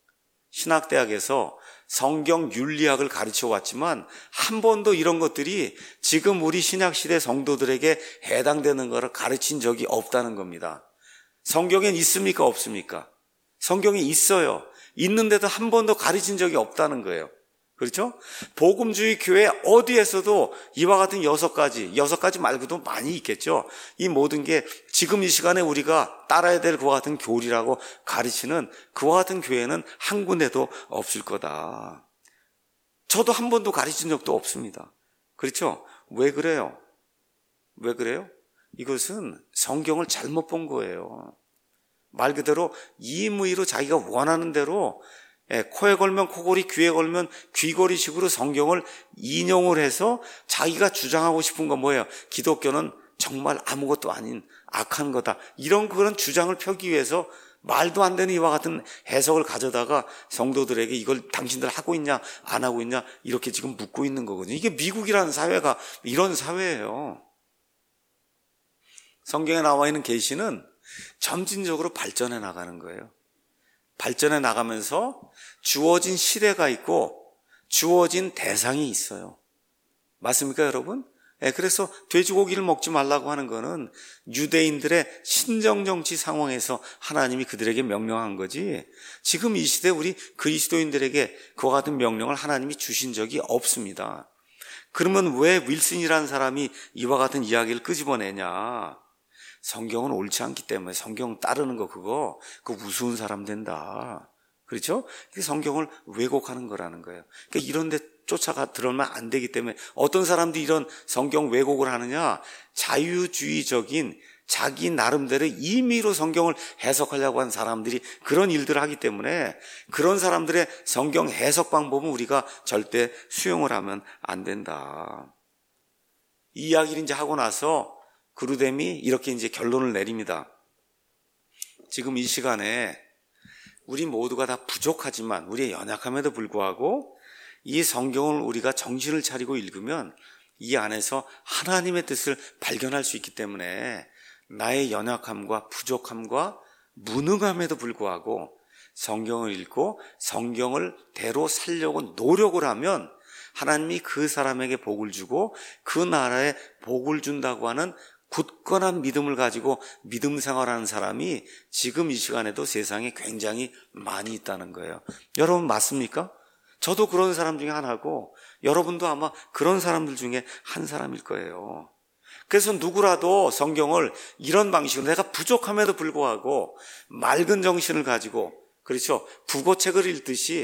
신학대학에서 성경 윤리학을 가르쳐 왔지만 한 번도 이런 것들이 지금 우리 신약시대 성도들에게 해당되는 것을 가르친 적이 없다는 겁니다. 성경엔 있습니까? 없습니까? 성경에 있어요. 있는데도 한 번도 가르친 적이 없다는 거예요. 그렇죠? 복음주의 교회 어디에서도 이와 같은 6가지 말고도 많이 있겠죠. 이 모든 게 지금 이 시간에 우리가 따라야 될 그와 같은 교리라고 가르치는 그와 같은 교회는 한 군데도 없을 거다. 저도 한 번도 가르친 적도 없습니다. 그렇죠? 왜 그래요? 왜 그래요? 이것은 성경을 잘못 본 거예요. 말 그대로 임의로 자기가 원하는 대로 코에 걸면 코걸이, 귀에 걸면 귀걸이식으로 성경을 인용을 해서 자기가 주장하고 싶은 건 뭐예요? 기독교는 정말 아무것도 아닌 악한 거다. 이런 그런 주장을 펴기 위해서 말도 안 되는 이와 같은 해석을 가져다가 성도들에게 이걸 당신들 하고 있냐 안 하고 있냐 이렇게 지금 묻고 있는 거거든요. 이게 미국이라는 사회가 이런 사회예요. 성경에 나와 있는 계시는 점진적으로 발전해 나가는 거예요. 발전해 나가면서 주어진 시대가 있고 주어진 대상이 있어요. 맞습니까, 여러분? 그래서 돼지고기를 먹지 말라고 하는 거는 유대인들의 신정정치 상황에서 하나님이 그들에게 명령한 거지 지금 이 시대 우리 그리스도인들에게 그와 같은 명령을 하나님이 주신 적이 없습니다. 그러면 왜 윌슨이라는 사람이 이와 같은 이야기를 끄집어내냐? 성경은 옳지 않기 때문에 성경 따르는 거 그거 우스운 사람 된다. 그렇죠? 성경을 왜곡하는 거라는 거예요. 그러니까 이런 데 쫓아가 들어오면 안 되기 때문에 어떤 사람들이 이런 성경 왜곡을 하느냐? 자유주의적인 자기 나름대로 임의로 성경을 해석하려고 하는 사람들이 그런 일들을 하기 때문에 그런 사람들의 성경 해석 방법은 우리가 절대 수용을 하면 안 된다. 이 이야기를 이제 하고 나서 그루뎀이 이렇게 이제 결론을 내립니다. 지금 이 시간에 우리 모두가 다 부족하지만 우리의 연약함에도 불구하고 이 성경을 우리가 정신을 차리고 읽으면 이 안에서 하나님의 뜻을 발견할 수 있기 때문에 나의 연약함과 부족함과 무능함에도 불구하고 성경을 읽고 성경을 대로 살려고 노력을 하면 하나님이 그 사람에게 복을 주고 그 나라에 복을 준다고 하는 굳건한 믿음을 가지고 믿음 생활하는 사람이 지금 이 시간에도 세상에 굉장히 많이 있다는 거예요. 여러분 맞습니까? 저도 그런 사람 중에 하나고 여러분도 아마 그런 사람들 중에 한 사람일 거예요. 그래서 누구라도 성경을 이런 방식으로 내가 부족함에도 불구하고 맑은 정신을 가지고 그렇죠. 국어책을 읽듯이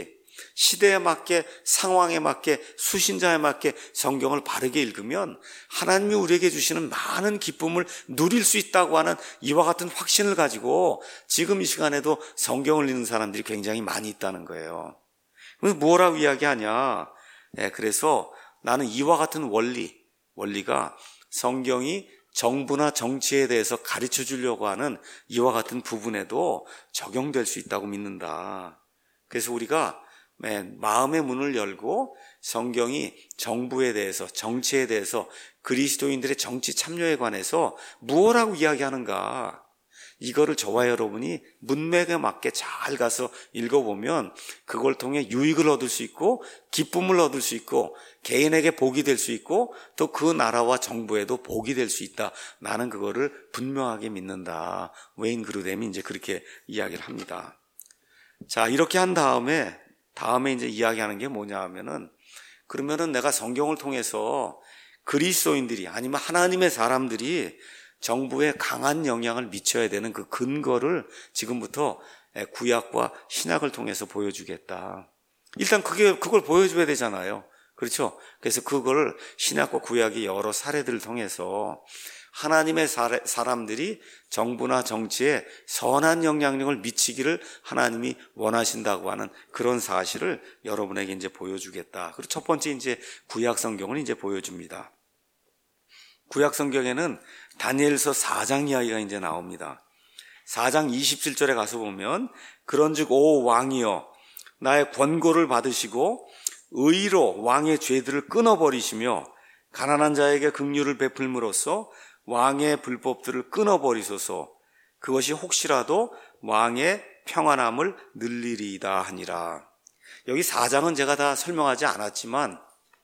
시대에 맞게, 상황에 맞게, 수신자에 맞게 성경을 바르게 읽으면 하나님이 우리에게 주시는 많은 기쁨을 누릴 수 있다고 하는 이와 같은 확신을 가지고 지금 이 시간에도 성경을 읽는 사람들이 굉장히 많이 있다는 거예요. 그래서 뭐라고 이야기하냐? 그래서 나는 이와 같은 원리가 성경이 정부나 정치에 대해서 가르쳐 주려고 하는 이와 같은 부분에도 적용될 수 있다고 믿는다. 그래서 우리가 마음의 문을 열고 성경이 정부에 대해서, 정치에 대해서, 그리스도인들의 정치 참여에 관해서 무엇라고 이야기하는가, 이거를 저와 여러분이 문맥에 맞게 잘 가서 읽어보면 그걸 통해 유익을 얻을 수 있고 기쁨을 얻을 수 있고 개인에게 복이 될 수 있고 또 그 나라와 정부에도 복이 될 수 있다. 나는 그거를 분명하게 믿는다. 웨인 그루뎀이 이제 그렇게 이야기를 합니다. 자, 이렇게 한 다음에 이제 이야기하는 게 뭐냐 하면은, 그러면은 내가 성경을 통해서 그리스도인들이 아니면 하나님의 사람들이 정부에 강한 영향을 미쳐야 되는 그 근거를 지금부터 구약과 신약을 통해서 보여주겠다. 일단 그걸 보여줘야 되잖아요. 그렇죠? 그래서 그걸 신약과 구약의 여러 사례들을 통해서 하나님의 사람들이 정부나 정치에 선한 영향력을 미치기를 하나님이 원하신다고 하는 그런 사실을 여러분에게 이제 보여주겠다. 그리고 첫 번째 이제 구약 성경을 이제 보여줍니다. 구약 성경에는 다니엘서 4장 이야기가 이제 나옵니다. 4장 27절에 가서 보면, 그런즉 오 왕이여 나의 권고를 받으시고 의로 왕의 죄들을 끊어버리시며 가난한 자에게 긍휼을 베풀므로써 왕의 불법들을 끊어버리소서. 그것이 혹시라도 왕의 평안함을 늘리리이다 하니라. 여기 4장은 제가 다 설명하지 않았지만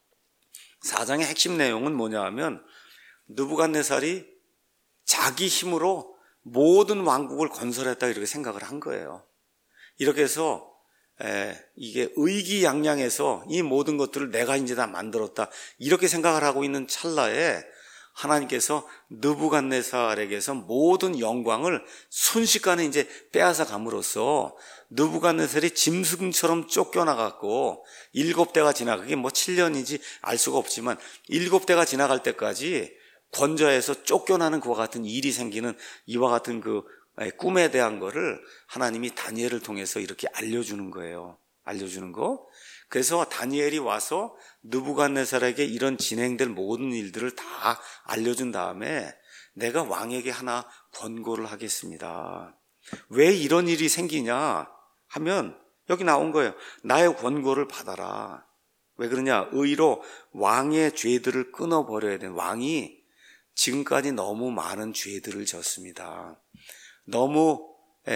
4장의 핵심 내용은 뭐냐 하면, 느부갓네살이 자기 힘으로 모든 왕국을 건설했다 이렇게 생각을 한 거예요. 이렇게 해서 이게 의기양양해서 이 모든 것들을 내가 이제 다 만들었다 이렇게 생각을 하고 있는 찰나에 하나님께서 느부갓네살에게서 모든 영광을 순식간에 이제 빼앗아 감으로써 느부갓네살이 짐승처럼 쫓겨나갔고 7대가 지나가, 그게 뭐 7년인지 알 수가 없지만 7대가 지나갈 때까지 권좌에서 쫓겨나는 그와 같은 일이 생기는 이와 같은 그 꿈에 대한 거를 하나님이 다니엘을 통해서 이렇게 알려주는 거예요. 알려주는 거. 그래서 다니엘이 와서 느부갓네살에게 이런 진행될 모든 일들을 다 알려준 다음에 내가 왕에게 하나 권고를 하겠습니다. 왜 이런 일이 생기냐 하면 여기 나온 거예요. 나의 권고를 받아라. 왜 그러냐? 의로 왕의 죄들을 끊어버려야 되는, 왕이 지금까지 너무 많은 죄들을 졌습니다. 너무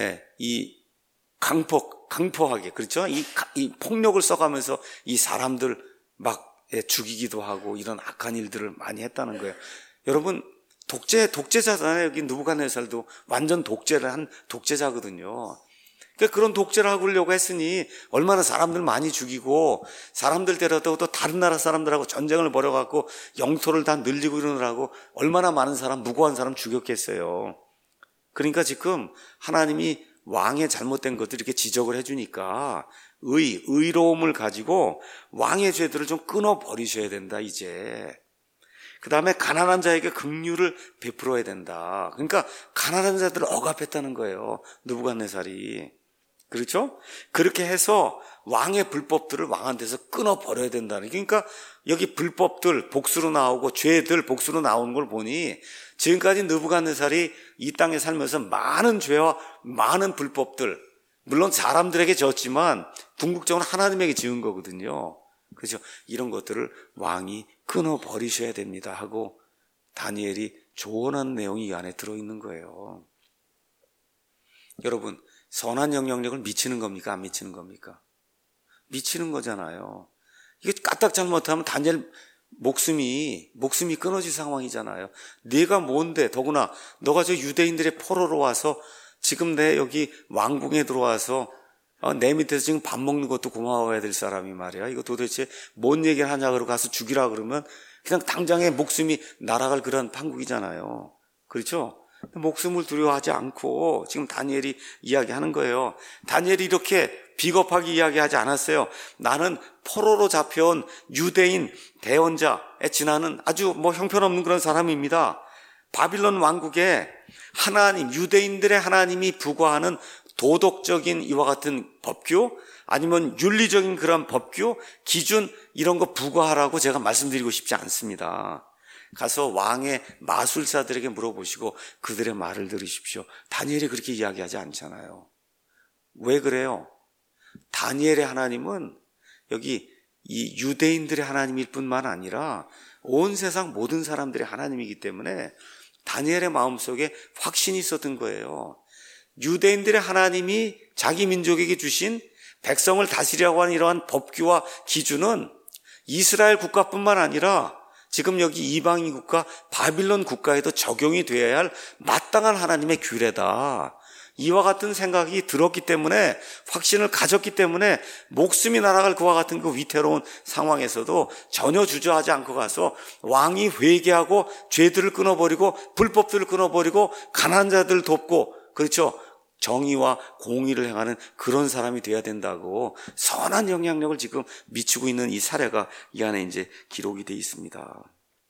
강포하게, 그렇죠? 이 폭력을 써가면서 이 사람들 막 죽이기도 하고 이런 악한 일들을 많이 했다는 거예요. 여러분, 독재자잖아요. 여기 느부갓네살도 완전 독재를 한 독재자거든요. 그러니까 그런 독재를 하려고 했으니 얼마나 사람들 많이 죽이고 사람들 데려다가 또 다른 나라 사람들하고 전쟁을 벌여갖고 영토를 다 늘리고 이러느라고 얼마나 많은 사람, 무고한 사람 죽였겠어요. 그러니까 지금 하나님이 왕의 잘못된 것들 이렇게 지적을 해주니까 의로움을 가지고 왕의 죄들을 좀 끊어버리셔야 된다 이제. 그 다음에 가난한 자에게 긍휼을 베풀어야 된다. 그러니까 가난한 자들을 억압했다는 거예요, 느부갓네살이. 그렇죠? 그렇게 해서 왕의 불법들을 왕한테서 끊어버려야 된다는. 그러니까 여기 불법들 복수로 나오고 죄들 복수로 나오는 걸 보니 지금까지 느부갓네살이 이 땅에 살면서 많은 죄와 많은 불법들, 물론 사람들에게 졌지만 궁극적으로 하나님에게 지은 거거든요. 그렇죠? 이런 것들을 왕이 끊어버리셔야 됩니다 하고 다니엘이 조언한 내용이 이 안에 들어있는 거예요. 여러분, 선한 영향력을 미치는 겁니까? 안 미치는 겁니까? 미치는 거잖아요. 이게 까딱 잘못하면 다니엘 목숨이 끊어질 상황이잖아요. 네가 뭔데, 더구나 너가 저 유대인들의 포로로 와서 지금 내 여기 왕궁에 들어와서 내 밑에서 지금 밥 먹는 것도 고마워해야 될 사람이 말이야. 이거 도대체 뭔 얘기를 하냐 그러고 가서 죽이라 그러면 그냥 당장에 목숨이 날아갈 그런 판국이잖아요. 그렇죠? 목숨을 두려워하지 않고 지금 다니엘이 이야기하는 거예요. 다니엘이 이렇게 비겁하게 이야기하지 않았어요. 나는 포로로 잡혀온 유대인 대원자에 지나는 아주 형편없는 그런 사람입니다. 바빌론 왕국에 하나님, 유대인들의 하나님이 부과하는 도덕적인 이와 같은 법규, 아니면 윤리적인 그런 법규, 기준 이런 거 부과하라고 제가 말씀드리고 싶지 않습니다. 가서 왕의 마술사들에게 물어보시고 그들의 말을 들으십시오. 다니엘이 그렇게 이야기하지 않잖아요. 왜 그래요? 다니엘의 하나님은 여기 이 유대인들의 하나님일 뿐만 아니라 온 세상 모든 사람들의 하나님이기 때문에 다니엘의 마음속에 확신이 있었던 거예요. 유대인들의 하나님이 자기 민족에게 주신 백성을 다스리라고 하는 이러한 법규와 기준은 이스라엘 국가뿐만 아니라 지금 여기 이방인 국가 바빌론 국가에도 적용이 되어야 할 마땅한 하나님의 규례다. 이와 같은 생각이 들었기 때문에, 확신을 가졌기 때문에 목숨이 날아갈 그와 같은 그 위태로운 상황에서도 전혀 주저하지 않고 가서 왕이 회개하고 죄들을 끊어버리고 불법들을 끊어버리고 가난한 자들을 돕고, 그렇죠, 정의와 공의를 행하는 그런 사람이 돼야 된다고 선한 영향력을 지금 미치고 있는 이 사례가 이 안에 이제 기록이 되어 있습니다.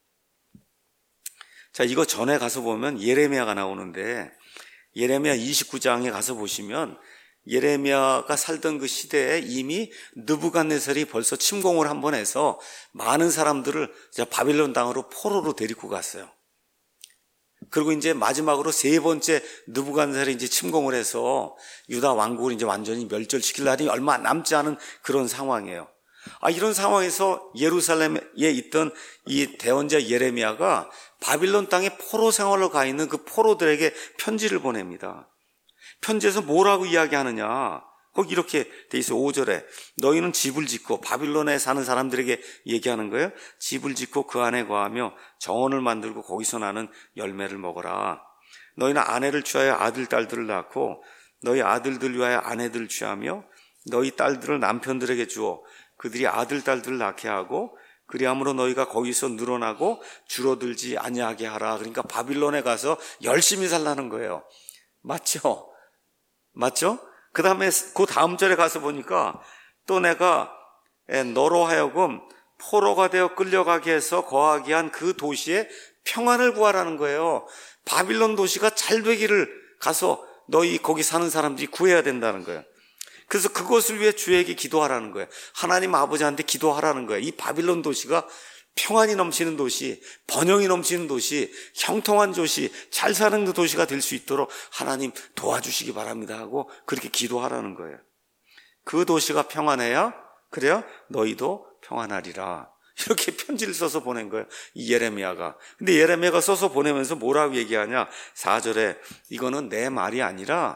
자, 이거 전에 가서 보면 예레미야가 나오는데, 예레미야 29장에 가서 보시면 예레미야가 살던 그 시대에 이미 느부갓네살이 벌써 침공을 한번 해서 많은 사람들을 바빌론 땅으로 포로로 데리고 갔어요. 그리고 이제 마지막으로 세 번째 느부갓네살이 이제 침공을 해서 유다 왕국을 이제 완전히 멸절시킬 날이 얼마 남지 않은 그런 상황이에요. 이런 상황에서 예루살렘에 있던 이 대언자 예레미야가 바빌론 땅에 포로 생활로 가 있는 그 포로들에게 편지를 보냅니다. 편지에서 뭐라고 이야기하느냐, 거기 이렇게 돼 있어요. 5절에 너희는 집을 짓고, 바빌론에 사는 사람들에게 얘기하는 거예요. 집을 짓고 그 안에 거하며 정원을 만들고 거기서 나는 열매를 먹어라. 너희는 아내를 취하여 아들 딸들을 낳고 너희 아들들 위하여 아내들을 취하며 너희 딸들을 남편들에게 주어 그들이 아들 딸들을 낳게 하고 그리함으로 너희가 거기서 늘어나고 줄어들지 아니하게 하라. 그러니까 바빌론에 가서 열심히 살라는 거예요. 맞죠? 그 다음에 그 다음 절에 가서 보니까 또 내가 너로 하여금 포로가 되어 끌려가게 해서 거하게 한 그 도시에 평안을 구하라는 거예요. 바빌론 도시가 잘 되기를 가서 너희 거기 사는 사람들이 구해야 된다는 거예요. 그래서 그것을 위해 주에게 기도하라는 거예요. 하나님 아버지한테 기도하라는 거예요. 이 바빌론 도시가 평안이 넘치는 도시, 번영이 넘치는 도시, 형통한 도시, 잘 사는 그 도시가 될 수 있도록 하나님 도와주시기 바랍니다 하고 그렇게 기도하라는 거예요. 그 도시가 평안해야, 그래야 너희도 평안하리라. 이렇게 편지를 써서 보낸 거예요, 이 예레미야가. 근데 예레미야가 써서 보내면서 뭐라고 얘기하냐, 4절에 이거는 내 말이 아니라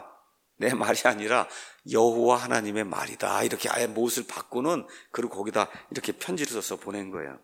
여호와 하나님의 말이다. 이렇게 아예 못을 바꾸는, 그리고 거기다 이렇게 편지를 써서 보낸 거예요.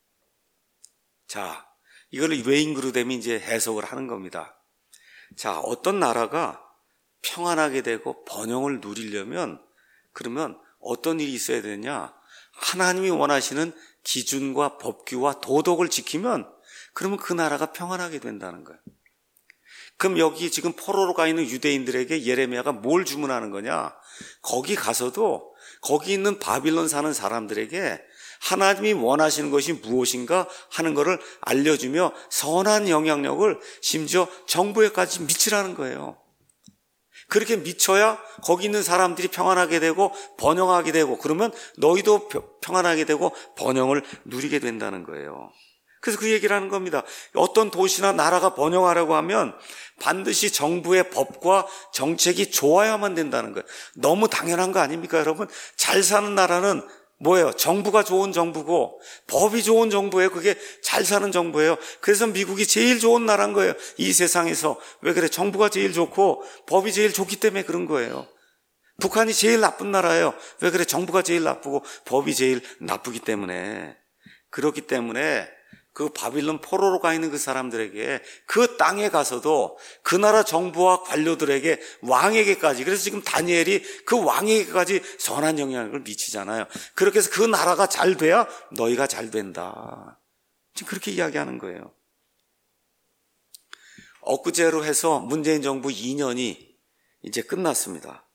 자, 이걸 웨인그루뎀이 이제 해석을 하는 겁니다. 자, 어떤 나라가 평안하게 되고 번영을 누리려면, 그러면 어떤 일이 있어야 되느냐? 하나님이 원하시는 기준과 법규와 도덕을 지키면, 그러면 그 나라가 평안하게 된다는 거예요. 그럼 여기 지금 포로로 가 있는 유대인들에게 예레미야가 뭘 주문하는 거냐? 거기 가서도 거기 있는 바빌론 사는 사람들에게 하나님이 원하시는 것이 무엇인가 하는 것을 알려주며 선한 영향력을 심지어 정부에까지 미치라는 거예요. 그렇게 미쳐야 거기 있는 사람들이 평안하게 되고 번영하게 되고, 그러면 너희도 평안하게 되고 번영을 누리게 된다는 거예요. 그래서 그 얘기를 하는 겁니다. 어떤 도시나 나라가 번영하려고 하면 반드시 정부의 법과 정책이 좋아야만 된다는 거예요. 너무 당연한 거 아닙니까, 여러분? 잘 사는 나라는 뭐예요? 정부가 좋은 정부고 법이 좋은 정부예요. 그게 잘 사는 정부예요. 그래서 미국이 제일 좋은 나라인 거예요, 이 세상에서. 왜 그래? 정부가 제일 좋고 법이 제일 좋기 때문에 그런 거예요. 북한이 제일 나쁜 나라예요. 왜 그래? 정부가 제일 나쁘고 법이 제일 나쁘기 때문에. 그렇기 때문에 그 바빌론 포로로 가 있는 그 사람들에게, 그 땅에 가서도 그 나라 정부와 관료들에게, 왕에게까지, 그래서 지금 다니엘이 그 왕에게까지 선한 영향을 미치잖아요. 그렇게 해서 그 나라가 잘 돼야 너희가 잘 된다. 지금 그렇게 이야기하는 거예요. 엊그제로 해서 문재인 정부 2년이 이제 끝났습니다.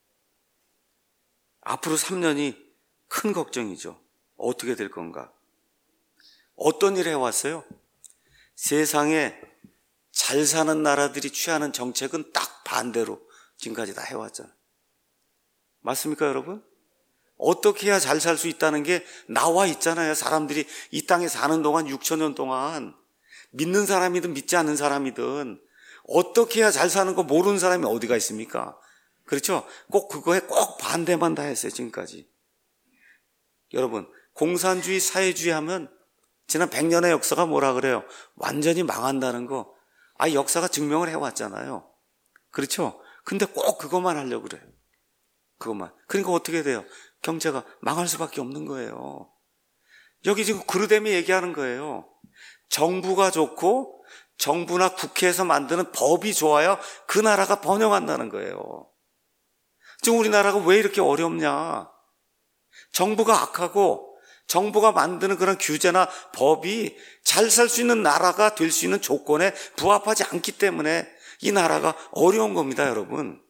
앞으로 3년이 큰 걱정이죠. 어떻게 될 건가? 어떤 일을 해왔어요? 세상에 잘 사는 나라들이 취하는 정책은 딱 반대로 지금까지 다 해왔잖아요. 맞습니까, 여러분? 어떻게 해야 잘 살 수 있다는 게 나와 있잖아요. 사람들이 이 땅에 사는 동안 6,000년 동안 믿는 사람이든 믿지 않는 사람이든 어떻게 해야 잘 사는 거 모르는 사람이 어디가 있습니까? 그렇죠? 꼭 그거에 꼭 반대만 다 했어요, 지금까지. 여러분, 공산주의, 사회주의 하면 지난 100년의 역사가 뭐라 그래요? 완전히 망한다는 거. 역사가 증명을 해왔잖아요. 그렇죠? 근데 꼭 그것만 하려고 그래요. 그것만. 그러니까 어떻게 돼요? 경제가 망할 수밖에 없는 거예요. 여기 지금 그루뎀이 얘기하는 거예요. 정부가 좋고 정부나 국회에서 만드는 법이 좋아야 그 나라가 번영한다는 거예요. 지금 우리나라가 왜 이렇게 어렵냐? 정부가 악하고 정부가 만드는 그런 규제나 법이 잘 살 수 있는 나라가 될 수 있는 조건에 부합하지 않기 때문에 이 나라가 어려운 겁니다, 여러분.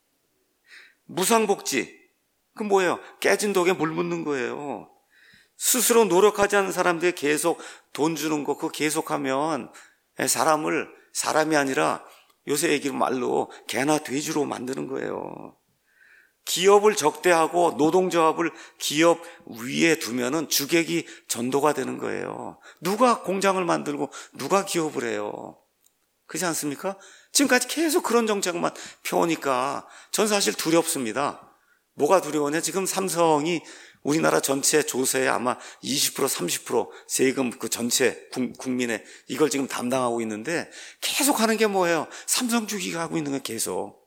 무상복지, 그 뭐예요? 깨진 독에 물 묻는 거예요. 스스로 노력하지 않는 사람들이 계속 돈 주는 거, 그거 계속하면 사람이 아니라 요새 얘기로 말로 개나 돼지로 만드는 거예요. 기업을 적대하고 노동조합을 기업 위에 두면은 주객이 전도가 되는 거예요. 누가 공장을 만들고 누가 기업을 해요? 그렇지 않습니까? 지금까지 계속 그런 정책만 펴오니까 전 사실 두렵습니다. 뭐가 두려우냐? 지금 삼성이 우리나라 전체 조세의 아마 20% 30% 세금 그 전체 국민의 이걸 지금 담당하고 있는데 계속 하는 게 뭐예요? 삼성 주기가 하고 있는 거 계속.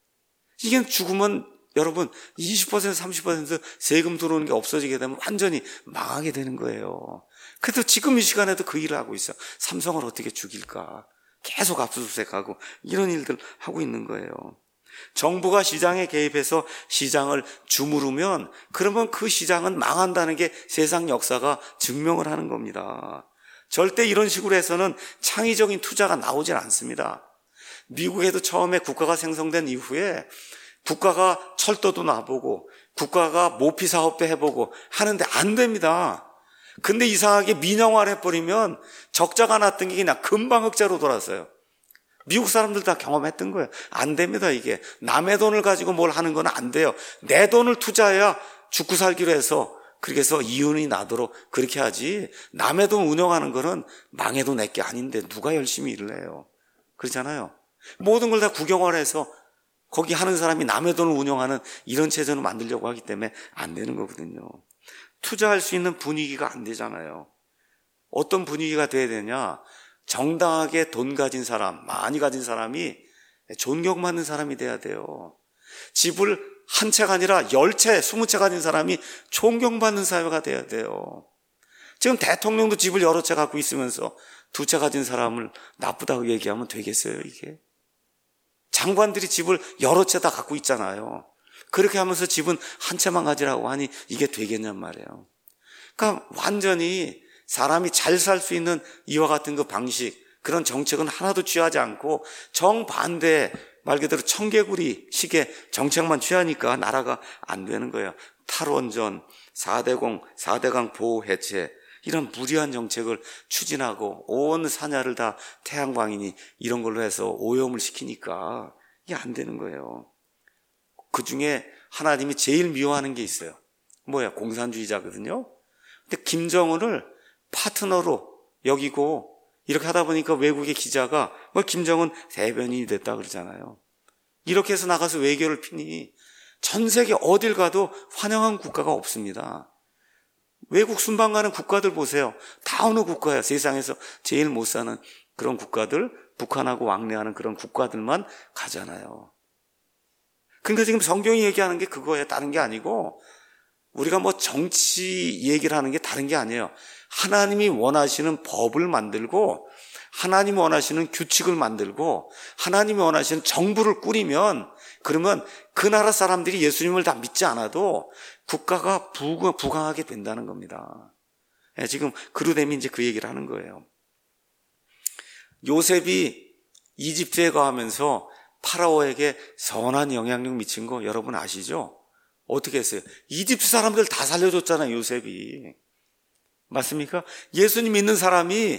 이게 죽으면 여러분 20% 30% 세금 들어오는 게 없어지게 되면 완전히 망하게 되는 거예요. 그래도 지금 이 시간에도 그 일을 하고 있어요. 삼성을 어떻게 죽일까? 계속 압수수색하고 이런 일들 하고 있는 거예요. 정부가 시장에 개입해서 시장을 주무르면 그러면 그 시장은 망한다는 게 세상 역사가 증명을 하는 겁니다. 절대 이런 식으로 해서는 창의적인 투자가 나오질 않습니다. 미국에도 처음에 국가가 생성된 이후에 국가가 철도도 놔보고 국가가 모피 사업도 해보고 하는데 안 됩니다. 근데 이상하게 민영화를 해버리면 적자가 났던 게 그냥 금방 흑자로 돌았어요. 미국 사람들 다 경험했던 거예요. 안 됩니다, 이게. 남의 돈을 가지고 뭘 하는 건 안 돼요. 내 돈을 투자해야 죽고 살기로 해서 그렇게 해서 이윤이 나도록 그렇게 하지. 남의 돈 운영하는 거는 망해도 내게 아닌데 누가 열심히 일을 해요. 그렇잖아요. 모든 걸 다 국영화해서 거기 하는 사람이 남의 돈을 운영하는 이런 체제를 만들려고 하기 때문에 안 되는 거거든요. 투자할 수 있는 분위기가 안 되잖아요. 어떤 분위기가 돼야 되냐? 정당하게 돈 가진 사람, 많이 가진 사람이 존경받는 사람이 돼야 돼요. 집을 한 채가 아니라 10채, 20채 가진 사람이 존경받는 사회가 돼야 돼요. 지금 대통령도 집을 여러 채 갖고 있으면서 2채 가진 사람을 나쁘다고 얘기하면 되겠어요, 이게? 장관들이 집을 여러 채 다 갖고 있잖아요. 그렇게 하면서 집은 한 채만 가지라고 하니 이게 되겠냔 말이에요. 그러니까 완전히 사람이 잘 살 수 있는 이와 같은 그 방식, 그런 정책은 하나도 취하지 않고 정반대, 말 그대로 청개구리 식의 정책만 취하니까 나라가 안 되는 거예요. 탈원전, 4대공, 4대강 보호 해체, 이런 무리한 정책을 추진하고 온 산야를 다 태양광이니 이런 걸로 해서 오염을 시키니까 이게 안 되는 거예요. 그 중에 하나님이 제일 미워하는 게 있어요. 뭐야? 공산주의자거든요. 근데 김정은을 파트너로 여기고 이렇게 하다 보니까 외국의 기자가 김정은 대변인이 됐다 그러잖아요. 이렇게 해서 나가서 외교를 피니 전 세계 어딜 가도 환영한 국가가 없습니다. 외국 순방 가는 국가들 보세요. 다 어느 국가예요. 세상에서 제일 못 사는 그런 국가들, 북한하고 왕래하는 그런 국가들만 가잖아요. 그러니까 지금 성경이 얘기하는 게 그거예요. 다른 게 아니고 우리가 정치 얘기를 하는 게 다른 게 아니에요. 하나님이 원하시는 법을 만들고 하나님이 원하시는 규칙을 만들고 하나님이 원하시는 정부를 꾸리면 그러면 그 나라 사람들이 예수님을 다 믿지 않아도 국가가 부강하게 된다는 겁니다. 지금 그루뎀이 이제 그 얘기를 하는 거예요. 요셉이 이집트에 거하면서 파라오에게 선한 영향력 미친 거 여러분 아시죠? 어떻게 했어요? 이집트 사람들 다 살려줬잖아요, 요셉이. 맞습니까? 예수님 믿는 사람이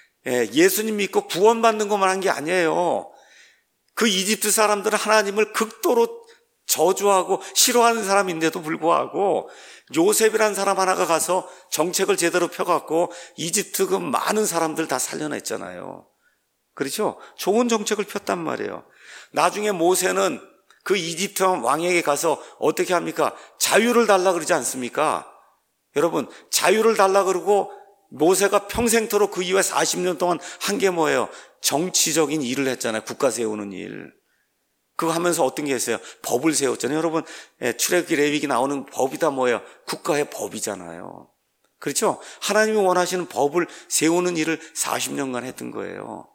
예수님 믿고 구원받는 것만 한 게 아니에요. 그 이집트 사람들은 하나님을 극도로 저주하고 싫어하는 사람인데도 불구하고 요셉이라는 사람 하나가 가서 정책을 제대로 펴갖고 이집트 그 많은 사람들 다 살려냈잖아요. 그렇죠? 좋은 정책을 폈단 말이에요. 나중에 모세는 그 이집트 왕에게 가서 어떻게 합니까? 자유를 달라 그러지 않습니까? 여러분, 자유를 달라 그러고 모세가 평생토록 그 이후에 40년 동안 한 게 뭐예요? 정치적인 일을 했잖아요. 국가 세우는 일. 그거 하면서 어떤 게 있어요? 법을 세웠잖아요. 여러분, 출애굽기 레위기 나오는 법이 다 뭐예요? 국가의 법이잖아요. 그렇죠? 하나님이 원하시는 법을 세우는 일을 40년간 했던 거예요.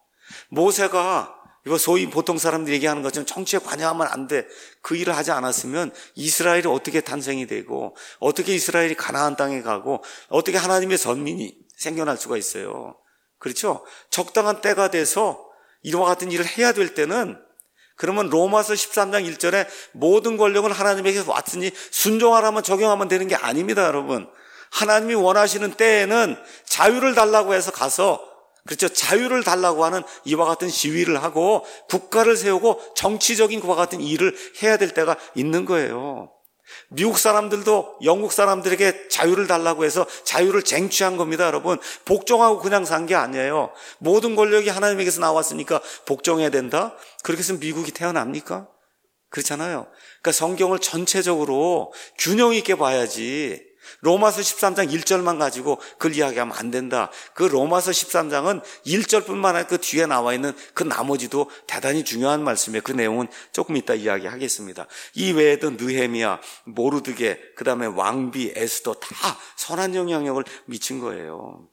모세가 이거 소위 보통 사람들이 얘기하는 것처럼 정치에 관여하면 안 돼. 그 일을 하지 않았으면 이스라엘이 어떻게 탄생이 되고 어떻게 이스라엘이 가나안 땅에 가고 어떻게 하나님의 선민이 생겨날 수가 있어요. 그렇죠? 적당한 때가 돼서 이와 같은 일을 해야 될 때는 그러면 로마서 13장 1절에 모든 권력은 하나님에게 왔으니 순종하라면 적용하면 되는 게 아닙니다, 여러분. 하나님이 원하시는 때에는 자유를 달라고 해서 가서 그렇죠. 자유를 달라고 하는 이와 같은 시위를 하고 국가를 세우고 정치적인 그와 같은 일을 해야 될 때가 있는 거예요. 미국 사람들도 영국 사람들에게 자유를 달라고 해서 자유를 쟁취한 겁니다, 여러분. 복종하고 그냥 산 게 아니에요. 모든 권력이 하나님에게서 나왔으니까 복종해야 된다? 그렇게 해서 미국이 태어납니까? 그렇잖아요. 그러니까 성경을 전체적으로 균형 있게 봐야지 로마서 13장 1절만 가지고 그걸 이야기하면 안 된다. 그 로마서 13장은 1절뿐만 아니라 그 뒤에 나와 있는 그 나머지도 대단히 중요한 말씀이에요. 그 내용은 조금 이따 이야기하겠습니다. 이 외에도 느헤미야, 모르드게, 그 다음에 왕비, 에스더 다 선한 영향력을 미친 거예요.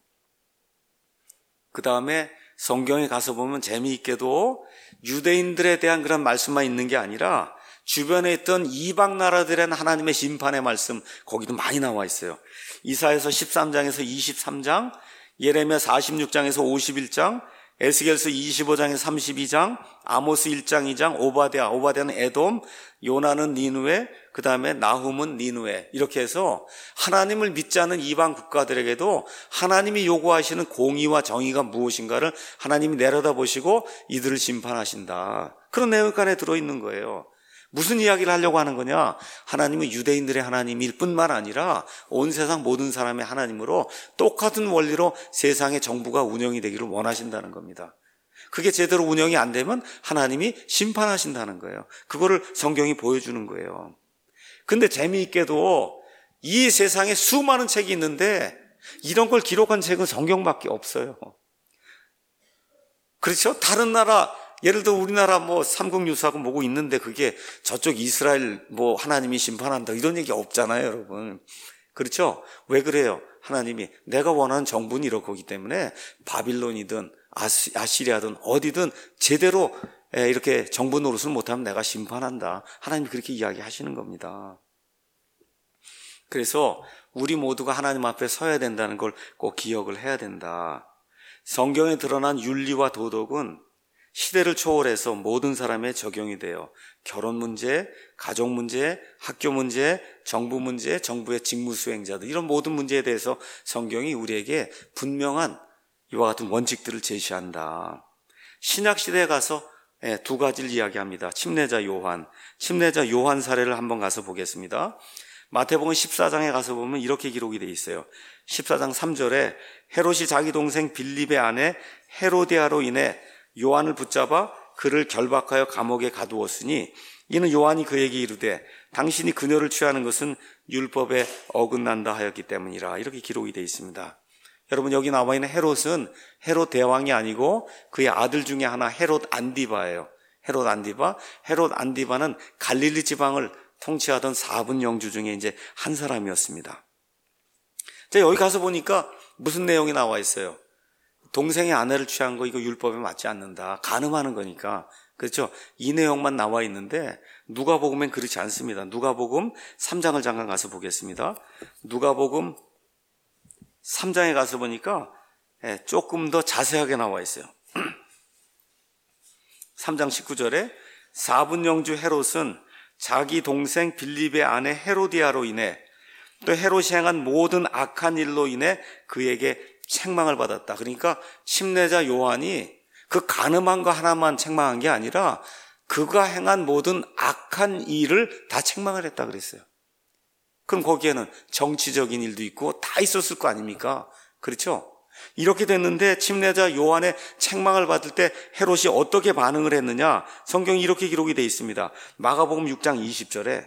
그 다음에 성경에 가서 보면 재미있게도 유대인들에 대한 그런 말씀만 있는 게 아니라 주변에 있던 이방 나라들의 하나님의 심판의 말씀 거기도 많이 나와 있어요. 이사야서 13장에서 23장, 예레미야 46장에서 51장, 에스겔서 25장에서 32장, 아모스 1장 2장, 오바댜는 에돔, 요나는 니누에, 그 다음에 나훔은 니누에, 이렇게 해서 하나님을 믿지 않는 이방 국가들에게도 하나님이 요구하시는 공의와 정의가 무엇인가를 하나님이 내려다보시고 이들을 심판하신다. 그런 내용 안에 들어있는 거예요. 무슨 이야기를 하려고 하는 거냐? 하나님은 유대인들의 하나님일 뿐만 아니라 온 세상 모든 사람의 하나님으로 똑같은 원리로 세상의 정부가 운영이 되기를 원하신다는 겁니다. 그게 제대로 운영이 안 되면 하나님이 심판하신다는 거예요. 그거를 성경이 보여주는 거예요. 근데 재미있게도 이 세상에 수많은 책이 있는데 이런 걸 기록한 책은 성경밖에 없어요. 그렇죠? 다른 나라 예를 들어 우리나라 삼국유사하고 뭐고 있는데 그게 저쪽 이스라엘 하나님이 심판한다 이런 얘기 없잖아요, 여러분. 그렇죠? 왜 그래요? 하나님이 내가 원하는 정부는 이럴 거기 때문에 바빌론이든 아시리아든 어디든 제대로 이렇게 정부 노릇을 못하면 내가 심판한다. 하나님이 그렇게 이야기하시는 겁니다. 그래서 우리 모두가 하나님 앞에 서야 된다는 걸 꼭 기억을 해야 된다. 성경에 드러난 윤리와 도덕은 시대를 초월해서 모든 사람에 적용이 돼요. 결혼 문제, 가족 문제, 학교 문제, 정부 문제, 정부의 직무 수행자들 이런 모든 문제에 대해서 성경이 우리에게 분명한 이와 같은 원칙들을 제시한다. 신약 시대에 가서 두 가지를 이야기합니다. 침례자 요한 사례를 한번 가서 보겠습니다. 마태복음 14장에 가서 보면 이렇게 기록이 되어 있어요. 14장 3절에 헤롯이 자기 동생 빌립의 아내 헤로디아로 인해 요한을 붙잡아 그를 결박하여 감옥에 가두었으니 이는 요한이 그에게 이르되 당신이 그녀를 취하는 것은 율법에 어긋난다 하였기 때문이라 이렇게 기록이 되어 있습니다. 여러분 여기 나와 있는 헤롯은 헤롯 대왕이 아니고 그의 아들 중에 하나 헤롯 안디바예요. 헤롯 안디바는 갈릴리 지방을 통치하던 4분 영주 중에 이제 한 사람이었습니다. 자, 여기 가서 보니까 무슨 내용이 나와 있어요? 동생의 아내를 취한 거 이거 율법에 맞지 않는다. 간음하는 거니까. 그렇죠? 이 내용만 나와 있는데 누가복음엔 그렇지 않습니다. 누가복음 3장을 잠깐 가서 보겠습니다. 누가복음 3장에 가서 보니까 조금 더 자세하게 나와 있어요. 3장 19절에 4분 영주 헤롯은 자기 동생 빌립의 아내 헤로디아로 인해 또 헤롯이 행한 모든 악한 일로 인해 그에게 책망을 받았다. 그러니까 침례자 요한이 그 가늠한 거 하나만 책망한 게 아니라 그가 행한 모든 악한 일을 다 책망을 했다 그랬어요. 그럼 거기에는 정치적인 일도 있고 다 있었을 거 아닙니까? 그렇죠? 이렇게 됐는데 침례자 요한의 책망을 받을 때 헤롯이 어떻게 반응을 했느냐? 성경이 이렇게 기록이 되어 있습니다. 마가복음 6장 20절에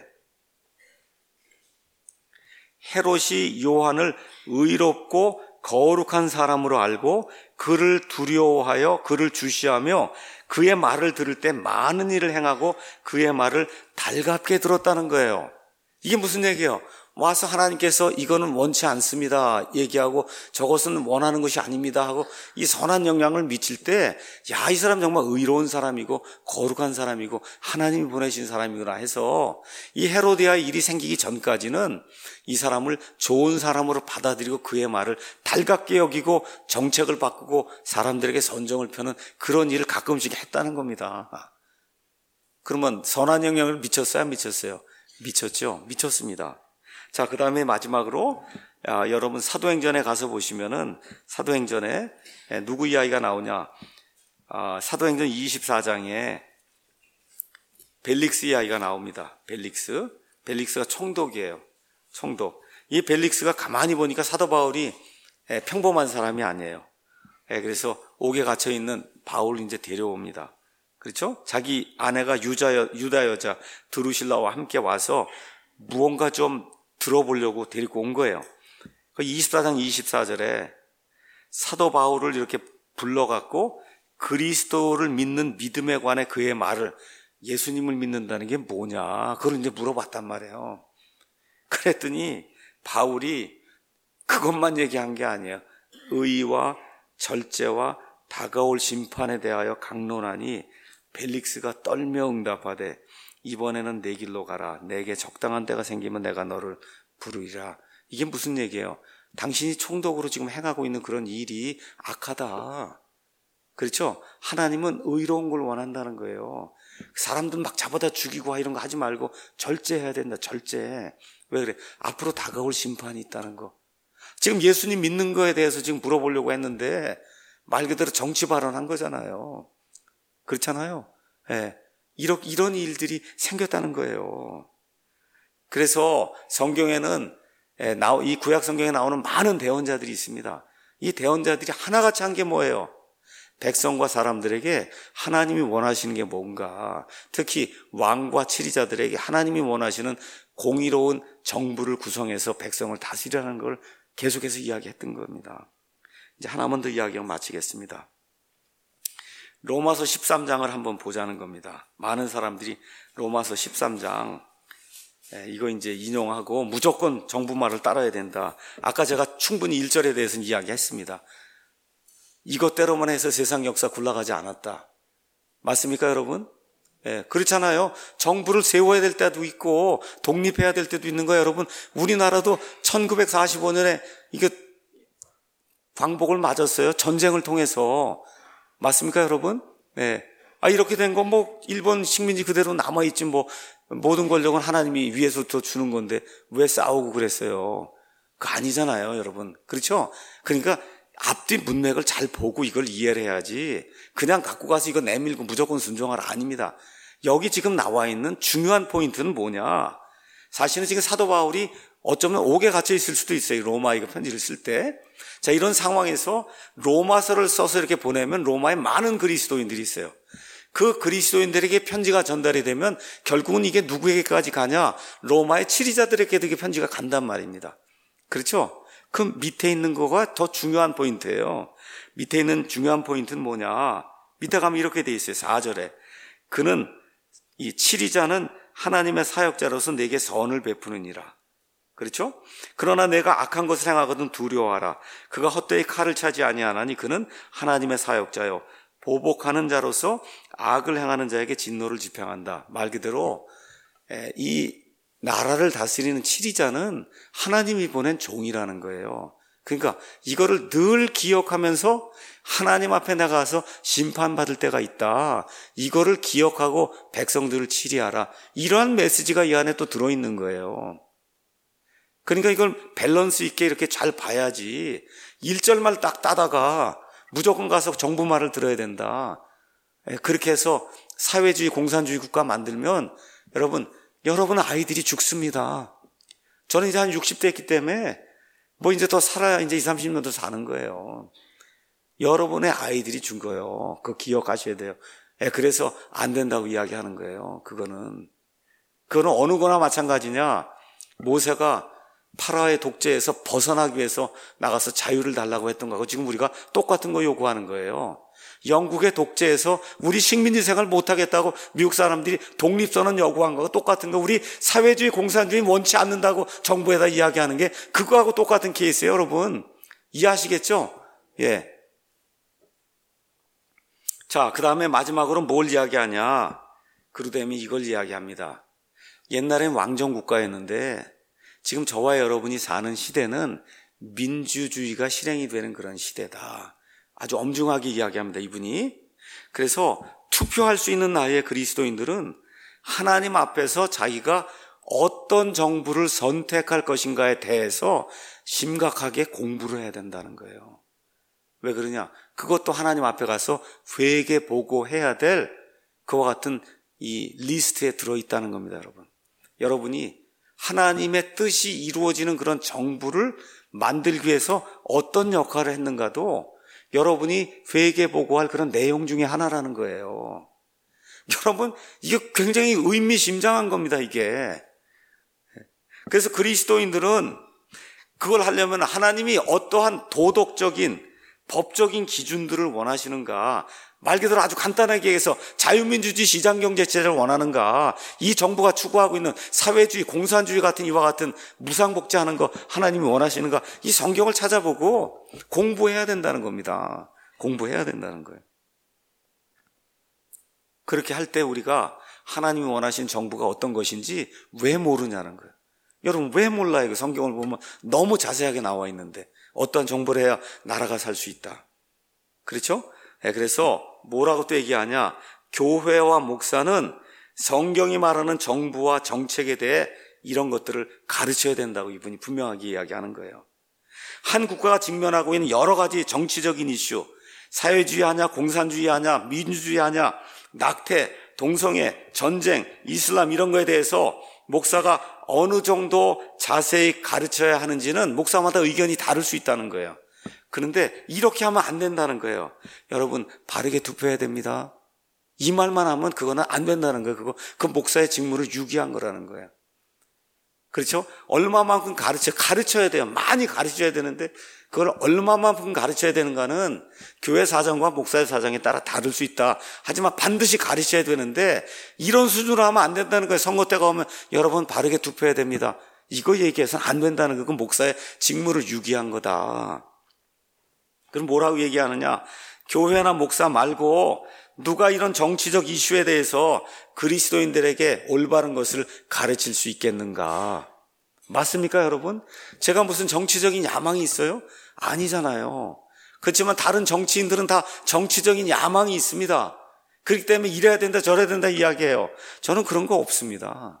헤롯이 요한을 의롭고 거룩한 사람으로 알고 그를 두려워하여 그를 주시하며 그의 말을 들을 때 많은 일을 행하고 그의 말을 달갑게 들었다는 거예요. 이게 무슨 얘기예요? 와서 하나님께서 이거는 원치 않습니다 얘기하고 저것은 원하는 것이 아닙니다 하고 이 선한 영향을 미칠 때 야, 이 사람 정말 의로운 사람이고 거룩한 사람이고 하나님이 보내신 사람이구나 해서 이 헤로디아의 일이 생기기 전까지는 이 사람을 좋은 사람으로 받아들이고 그의 말을 달갑게 여기고 정책을 바꾸고 사람들에게 선정을 펴는 그런 일을 가끔씩 했다는 겁니다. 그러면 선한 영향을 미쳤어요? 안 미쳤어요? 미쳤죠? 미쳤습니다. 자, 그 다음에 마지막으로 여러분 사도행전에 가서 보시면은 사도행전에 누구 이야기가 나오냐? 사도행전 24장에 벨릭스 이야기가 나옵니다. 벨릭스가 총독이에요. 총독. 이 벨릭스가 가만히 보니까 사도 바울이 평범한 사람이 아니에요. 그래서 옥에 갇혀 있는 바울을 이제 데려옵니다. 그렇죠? 자기 아내가 유다 여자 드루실라와 함께 와서 무언가 좀 들어보려고 데리고 온 거예요. 24장 24절에 사도 바울을 이렇게 불러갖고 그리스도를 믿는 믿음에 관해 그의 말을 예수님을 믿는다는 게 뭐냐 그걸 이제 물어봤단 말이에요. 그랬더니 바울이 그것만 얘기한 게 아니에요. 의와 절제와 다가올 심판에 대하여 강론하니 벨릭스가 떨며 응답하되 이번에는 내 길로 가라. 내게 적당한 때가 생기면 내가 너를 부르리라. 이게 무슨 얘기예요? 당신이 총독으로 지금 행하고 있는 그런 일이 악하다. 그렇죠? 하나님은 의로운 걸 원한다는 거예요. 사람들 막 잡아다 죽이고 이런 거 하지 말고 절제해야 된다. 절제. 왜 그래? 앞으로 다가올 심판이 있다는 거. 지금 예수님 믿는 거에 대해서 지금 물어보려고 했는데 말 그대로 정치 발언한 거잖아요. 그렇잖아요. 예. 이런 일들이 생겼다는 거예요. 그래서 성경에는 이 구약 성경에 나오는 많은 대언자들이 있습니다. 이 대언자들이 하나같이 한 게 뭐예요? 백성과 사람들에게 하나님이 원하시는 게 뭔가, 특히 왕과 치리자들에게 하나님이 원하시는 공의로운 정부를 구성해서 백성을 다스리라는 걸 계속해서 이야기했던 겁니다. 이제 하나만 더 이야기하고 마치겠습니다. 로마서 13장을 한번 보자는 겁니다. 많은 사람들이 로마서 13장 이거 이제 인용하고 무조건 정부 말을 따라야 된다. 아까 제가 충분히 1절에 대해서는 이야기했습니다. 이것대로만 해서 세상 역사 굴러가지 않았다. 맞습니까, 여러분? 그렇잖아요. 정부를 세워야 될 때도 있고 독립해야 될 때도 있는 거예요, 여러분. 우리나라도 1945년에 이거 광복을 맞았어요. 전쟁을 통해서. 맞습니까, 여러분? 네. 이렇게 된 건 일본 식민지 그대로 남아있지 모든 권력은 하나님이 위에서부터 주는 건데 왜 싸우고 그랬어요? 그거 아니잖아요, 여러분. 그렇죠? 그러니까 앞뒤 문맥을 잘 보고 이걸 이해를 해야지 그냥 갖고 가서 이거 내밀고 무조건 순종하라 아닙니다. 여기 지금 나와 있는 중요한 포인트는 뭐냐? 사실은 지금 사도 바울이 어쩌면 옥에 갇혀 있을 수도 있어요. 로마에 편지를 쓸 때. 자, 이런 상황에서 로마서를 써서 이렇게 보내면 로마에 많은 그리스도인들이 있어요. 그 그리스도인들에게 편지가 전달이 되면 결국은 이게 누구에게까지 가냐? 로마의 치리자들에게도 이게 편지가 간단 말입니다. 그렇죠? 그 밑에 있는 거가 더 중요한 포인트예요. 밑에 있는 중요한 포인트는 뭐냐? 밑에 가면 이렇게 돼 있어요. 4절에. 그는 이 치리자는 하나님의 사역자로서 내게 선을 베푸느니라. 그렇죠? 그러나 내가 악한 것을 행하거든 두려워하라. 그가 헛되이 칼을 차지 아니하나니 그는 하나님의 사역자요 보복하는 자로서 악을 행하는 자에게 진노를 집행한다. 말 그대로 이 나라를 다스리는 치리자는 하나님이 보낸 종이라는 거예요. 그러니까 이거를 늘 기억하면서 하나님 앞에 나가서 심판받을 때가 있다. 이거를 기억하고 백성들을 치리하라. 이러한 메시지가 이 안에 또 들어있는 거예요. 그러니까 이걸 밸런스 있게 이렇게 잘 봐야지 1절만 딱 따다가 무조건 가서 정부 말을 들어야 된다. 그렇게 해서 사회주의 공산주의 국가 만들면 여러분 아이들이 죽습니다. 저는 이제 한 60대 했기 때문에 뭐 이제 더 살아야 이제 20, 30년 더 사는 거예요. 여러분의 아이들이 준 거예요. 그거 기억하셔야 돼요. 그래서 안 된다고 이야기하는 거예요. 그거는 어느 거나 마찬가지냐. 모세가 파라오의 독재에서 벗어나기 위해서 나가서 자유를 달라고 했던 거고 지금 우리가 똑같은 거 요구하는 거예요. 영국의 독재에서 우리 식민지 생활 못하겠다고 미국 사람들이 독립선언 요구한 거하고 똑같은 거. 우리 사회주의 공산주의 원치 않는다고 정부에다 이야기하는 게 그거하고 똑같은 케이스예요. 여러분 이해하시겠죠? 예. 자, 그 다음에 마지막으로 뭘 이야기하냐. 그루뎀이 이걸 이야기합니다. 옛날엔 왕정국가였는데 지금 저와 여러분이 사는 시대는 민주주의가 실행이 되는 그런 시대다. 아주 엄중하게 이야기합니다, 이분이. 그래서 투표할 수 있는 나이의 그리스도인들은 하나님 앞에서 자기가 어떤 정부를 선택할 것인가에 대해서 심각하게 공부를 해야 된다는 거예요. 왜 그러냐? 그것도 하나님 앞에 가서 회개 보고해야 될 그와 같은 이 리스트에 들어있다는 겁니다, 여러분. 여러분이 하나님의 뜻이 이루어지는 그런 정부를 만들기 위해서 어떤 역할을 했는가도 여러분이 회개 보고할 그런 내용 중에 하나라는 거예요. 여러분, 이게 굉장히 의미심장한 겁니다, 이게. 그래서 그리스도인들은 그걸 하려면 하나님이 어떠한 도덕적인, 법적인 기준들을 원하시는가, 말 그대로 아주 간단하게 얘기해서 자유민주주의 시장경제체제를 원하는가, 이 정부가 추구하고 있는 사회주의, 공산주의 같은 이와 같은 무상복지하는 거 하나님이 원하시는가, 이 성경을 찾아보고 공부해야 된다는 겁니다. 공부해야 된다는 거예요. 그렇게 할 때 우리가 하나님이 원하시는 정부가 어떤 것인지 왜 모르냐는 거예요. 여러분 왜 몰라요? 그 성경을 보면 너무 자세하게 나와 있는데 어떤 정보를 해야 나라가 살 수 있다. 그렇죠? 그래서 뭐라고 또 얘기하냐? 교회와 목사는 성경이 말하는 정부와 정책에 대해 이런 것들을 가르쳐야 된다고 이분이 분명하게 이야기하는 거예요. 한 국가가 직면하고 있는 여러 가지 정치적인 이슈, 사회주의 하냐, 공산주의 하냐, 민주주의 하냐, 낙태, 동성애, 전쟁, 이슬람 이런 거에 대해서 목사가 어느 정도 자세히 가르쳐야 하는지는 목사마다 의견이 다를 수 있다는 거예요. 그런데 이렇게 하면 안 된다는 거예요. 여러분 바르게 투표해야 됩니다. 이 말만 하면 그거는 안 된다는 거예요. 그 목사의 직무를 유기한 거라는 거예요. 그렇죠? 얼마만큼 가르쳐야 돼요. 많이 가르쳐야 되는데 그걸 얼마만큼 가르쳐야 되는가는 교회 사정과 목사의 사정에 따라 다를 수 있다. 하지만 반드시 가르쳐야 되는데 이런 수준으로 하면 안 된다는 거예요. 선거 때가 오면 여러분 바르게 투표해야 됩니다. 이거 얘기해서는 안 된다는 거예요. 그 목사의 직무를 유기한 거다. 그럼 뭐라고 얘기하느냐? 교회나 목사 말고 누가 이런 정치적 이슈에 대해서 그리스도인들에게 올바른 것을 가르칠 수 있겠는가? 맞습니까, 여러분? 제가 무슨 정치적인 야망이 있어요? 아니잖아요. 그렇지만 다른 정치인들은 다 정치적인 야망이 있습니다. 그렇기 때문에 이래야 된다, 저래야 된다 이야기해요. 저는 그런 거 없습니다.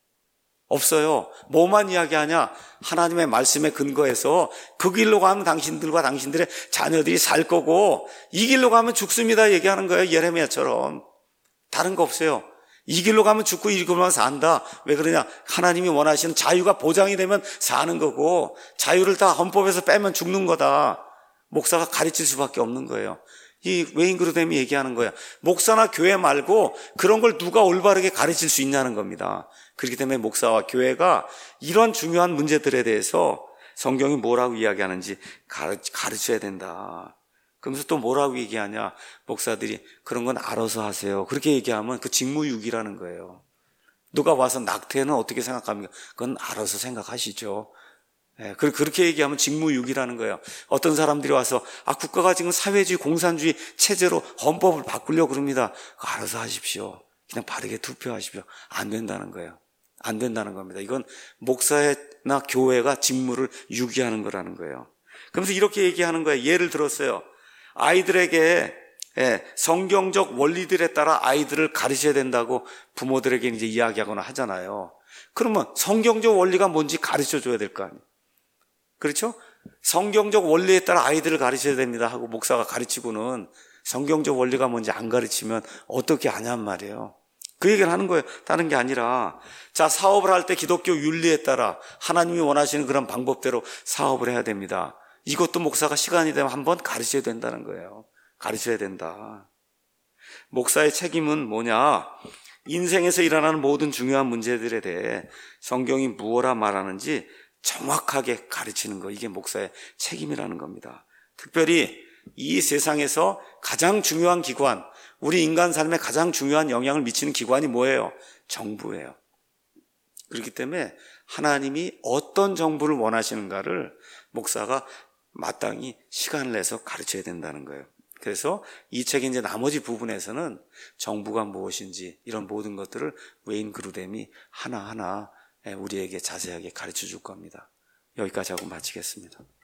없어요. 뭐만 이야기하냐? 하나님의 말씀에 근거해서 그 길로 가면 당신들과 당신들의 자녀들이 살 거고 이 길로 가면 죽습니다 얘기하는 거예요. 예레미야처럼. 다른 거 없어요. 이 길로 가면 죽고 이 길로 가면 산다. 왜 그러냐? 하나님이 원하시는 자유가 보장이 되면 사는 거고 자유를 다 헌법에서 빼면 죽는 거다. 목사가 가르칠 수밖에 없는 거예요. 이 웨인 그루뎀이 얘기하는 거야. 목사나 교회 말고 그런 걸 누가 올바르게 가르칠 수 있냐는 겁니다. 그렇기 때문에 목사와 교회가 이런 중요한 문제들에 대해서 성경이 뭐라고 이야기하는지 가르쳐야 된다. 그러면서 또 뭐라고 얘기하냐? 목사들이 그런 건 알아서 하세요. 그렇게 얘기하면 그 직무유기라는 거예요. 누가 와서 낙태는 어떻게 생각합니까? 그건 알아서 생각하시죠. 그렇게 얘기하면 직무유기라는 거예요. 어떤 사람들이 와서 국가가 지금 사회주의 공산주의 체제로 헌법을 바꾸려고 그럽니다. 알아서 하십시오. 그냥 바르게 투표하십시오. 안 된다는 거예요. 안 된다는 겁니다. 이건 목사나 교회가 직무를 유기하는 거라는 거예요. 그러면서 이렇게 얘기하는 거예요. 예를 들었어요. 아이들에게 성경적 원리들에 따라 아이들을 가르쳐야 된다고 부모들에게 이제 이야기하거나 하잖아요. 그러면 성경적 원리가 뭔지 가르쳐 줘야 될 거 아니에요. 그렇죠? 성경적 원리에 따라 아이들을 가르쳐야 됩니다 하고 목사가 가르치고는 성경적 원리가 뭔지 안 가르치면 어떻게 아냔 말이에요. 그 얘기를 하는 거예요. 다른 게 아니라, 자, 사업을 할 때 기독교 윤리에 따라 하나님이 원하시는 그런 방법대로 사업을 해야 됩니다. 이것도 목사가 시간이 되면 한번 가르쳐야 된다는 거예요. 가르쳐야 된다. 목사의 책임은 뭐냐? 인생에서 일어나는 모든 중요한 문제들에 대해 성경이 무엇라 말하는지 정확하게 가르치는 거, 이게 목사의 책임이라는 겁니다. 특별히 이 세상에서 가장 중요한 기관, 우리 인간 삶에 가장 중요한 영향을 미치는 기관이 뭐예요? 정부예요. 그렇기 때문에 하나님이 어떤 정부를 원하시는가를 목사가 마땅히 시간을 내서 가르쳐야 된다는 거예요. 그래서 이 책의 이제 나머지 부분에서는 정부가 무엇인지 이런 모든 것들을 웨인 그루뎀이 하나하나 우리에게 자세하게 가르쳐 줄 겁니다. 여기까지 하고 마치겠습니다.